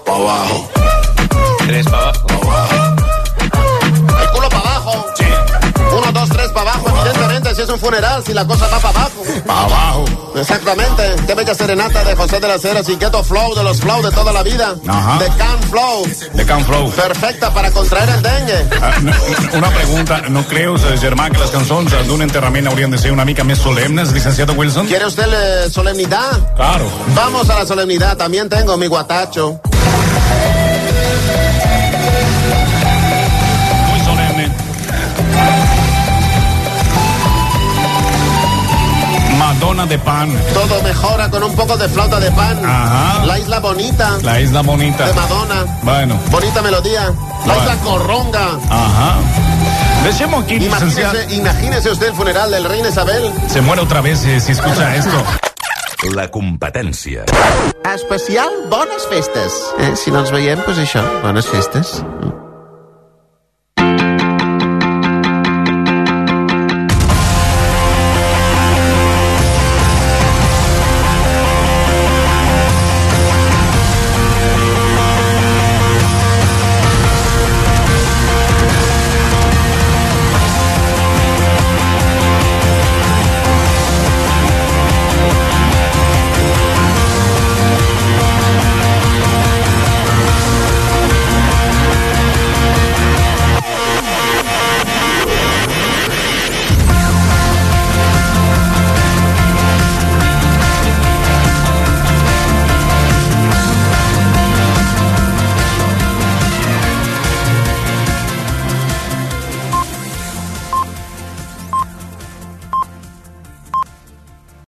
H: si la cosa va para abajo.
V: Para abajo.
H: Exactamente. Qué bella serenata de José de las Heras y Ghetto Flow, de los Flow de toda la vida.
J: Ajá.
H: De Can Flow.
J: De Can Flow.
H: Perfecta para contraer el dengue.
J: Una pregunta. No creus, Germà, que les cançons d'un enterrament haurien de ser una mica més solemnes, licenciado Wilson?
H: ¿Quiere usted solemnidad?
J: Claro.
H: Vamos a la solemnidad. También tengo mi guatacho.
J: Muy solemne. Madonna de pan.
H: Todo mejora con un poco de flauta de pan.
J: Ajá.
H: La isla bonita.
J: La isla bonita.
H: De Madonna.
J: Bueno.
H: Bonita melodía. La isla corronga.
J: Ajá. Dejemos aquí, licenciado.
H: Imagínese usted el funeral del reina Isabel.
J: Se muere otra vez si escucha esto.
B: La competència.
H: Especial bones festes. Si no ens veiem, doncs això, bones festes.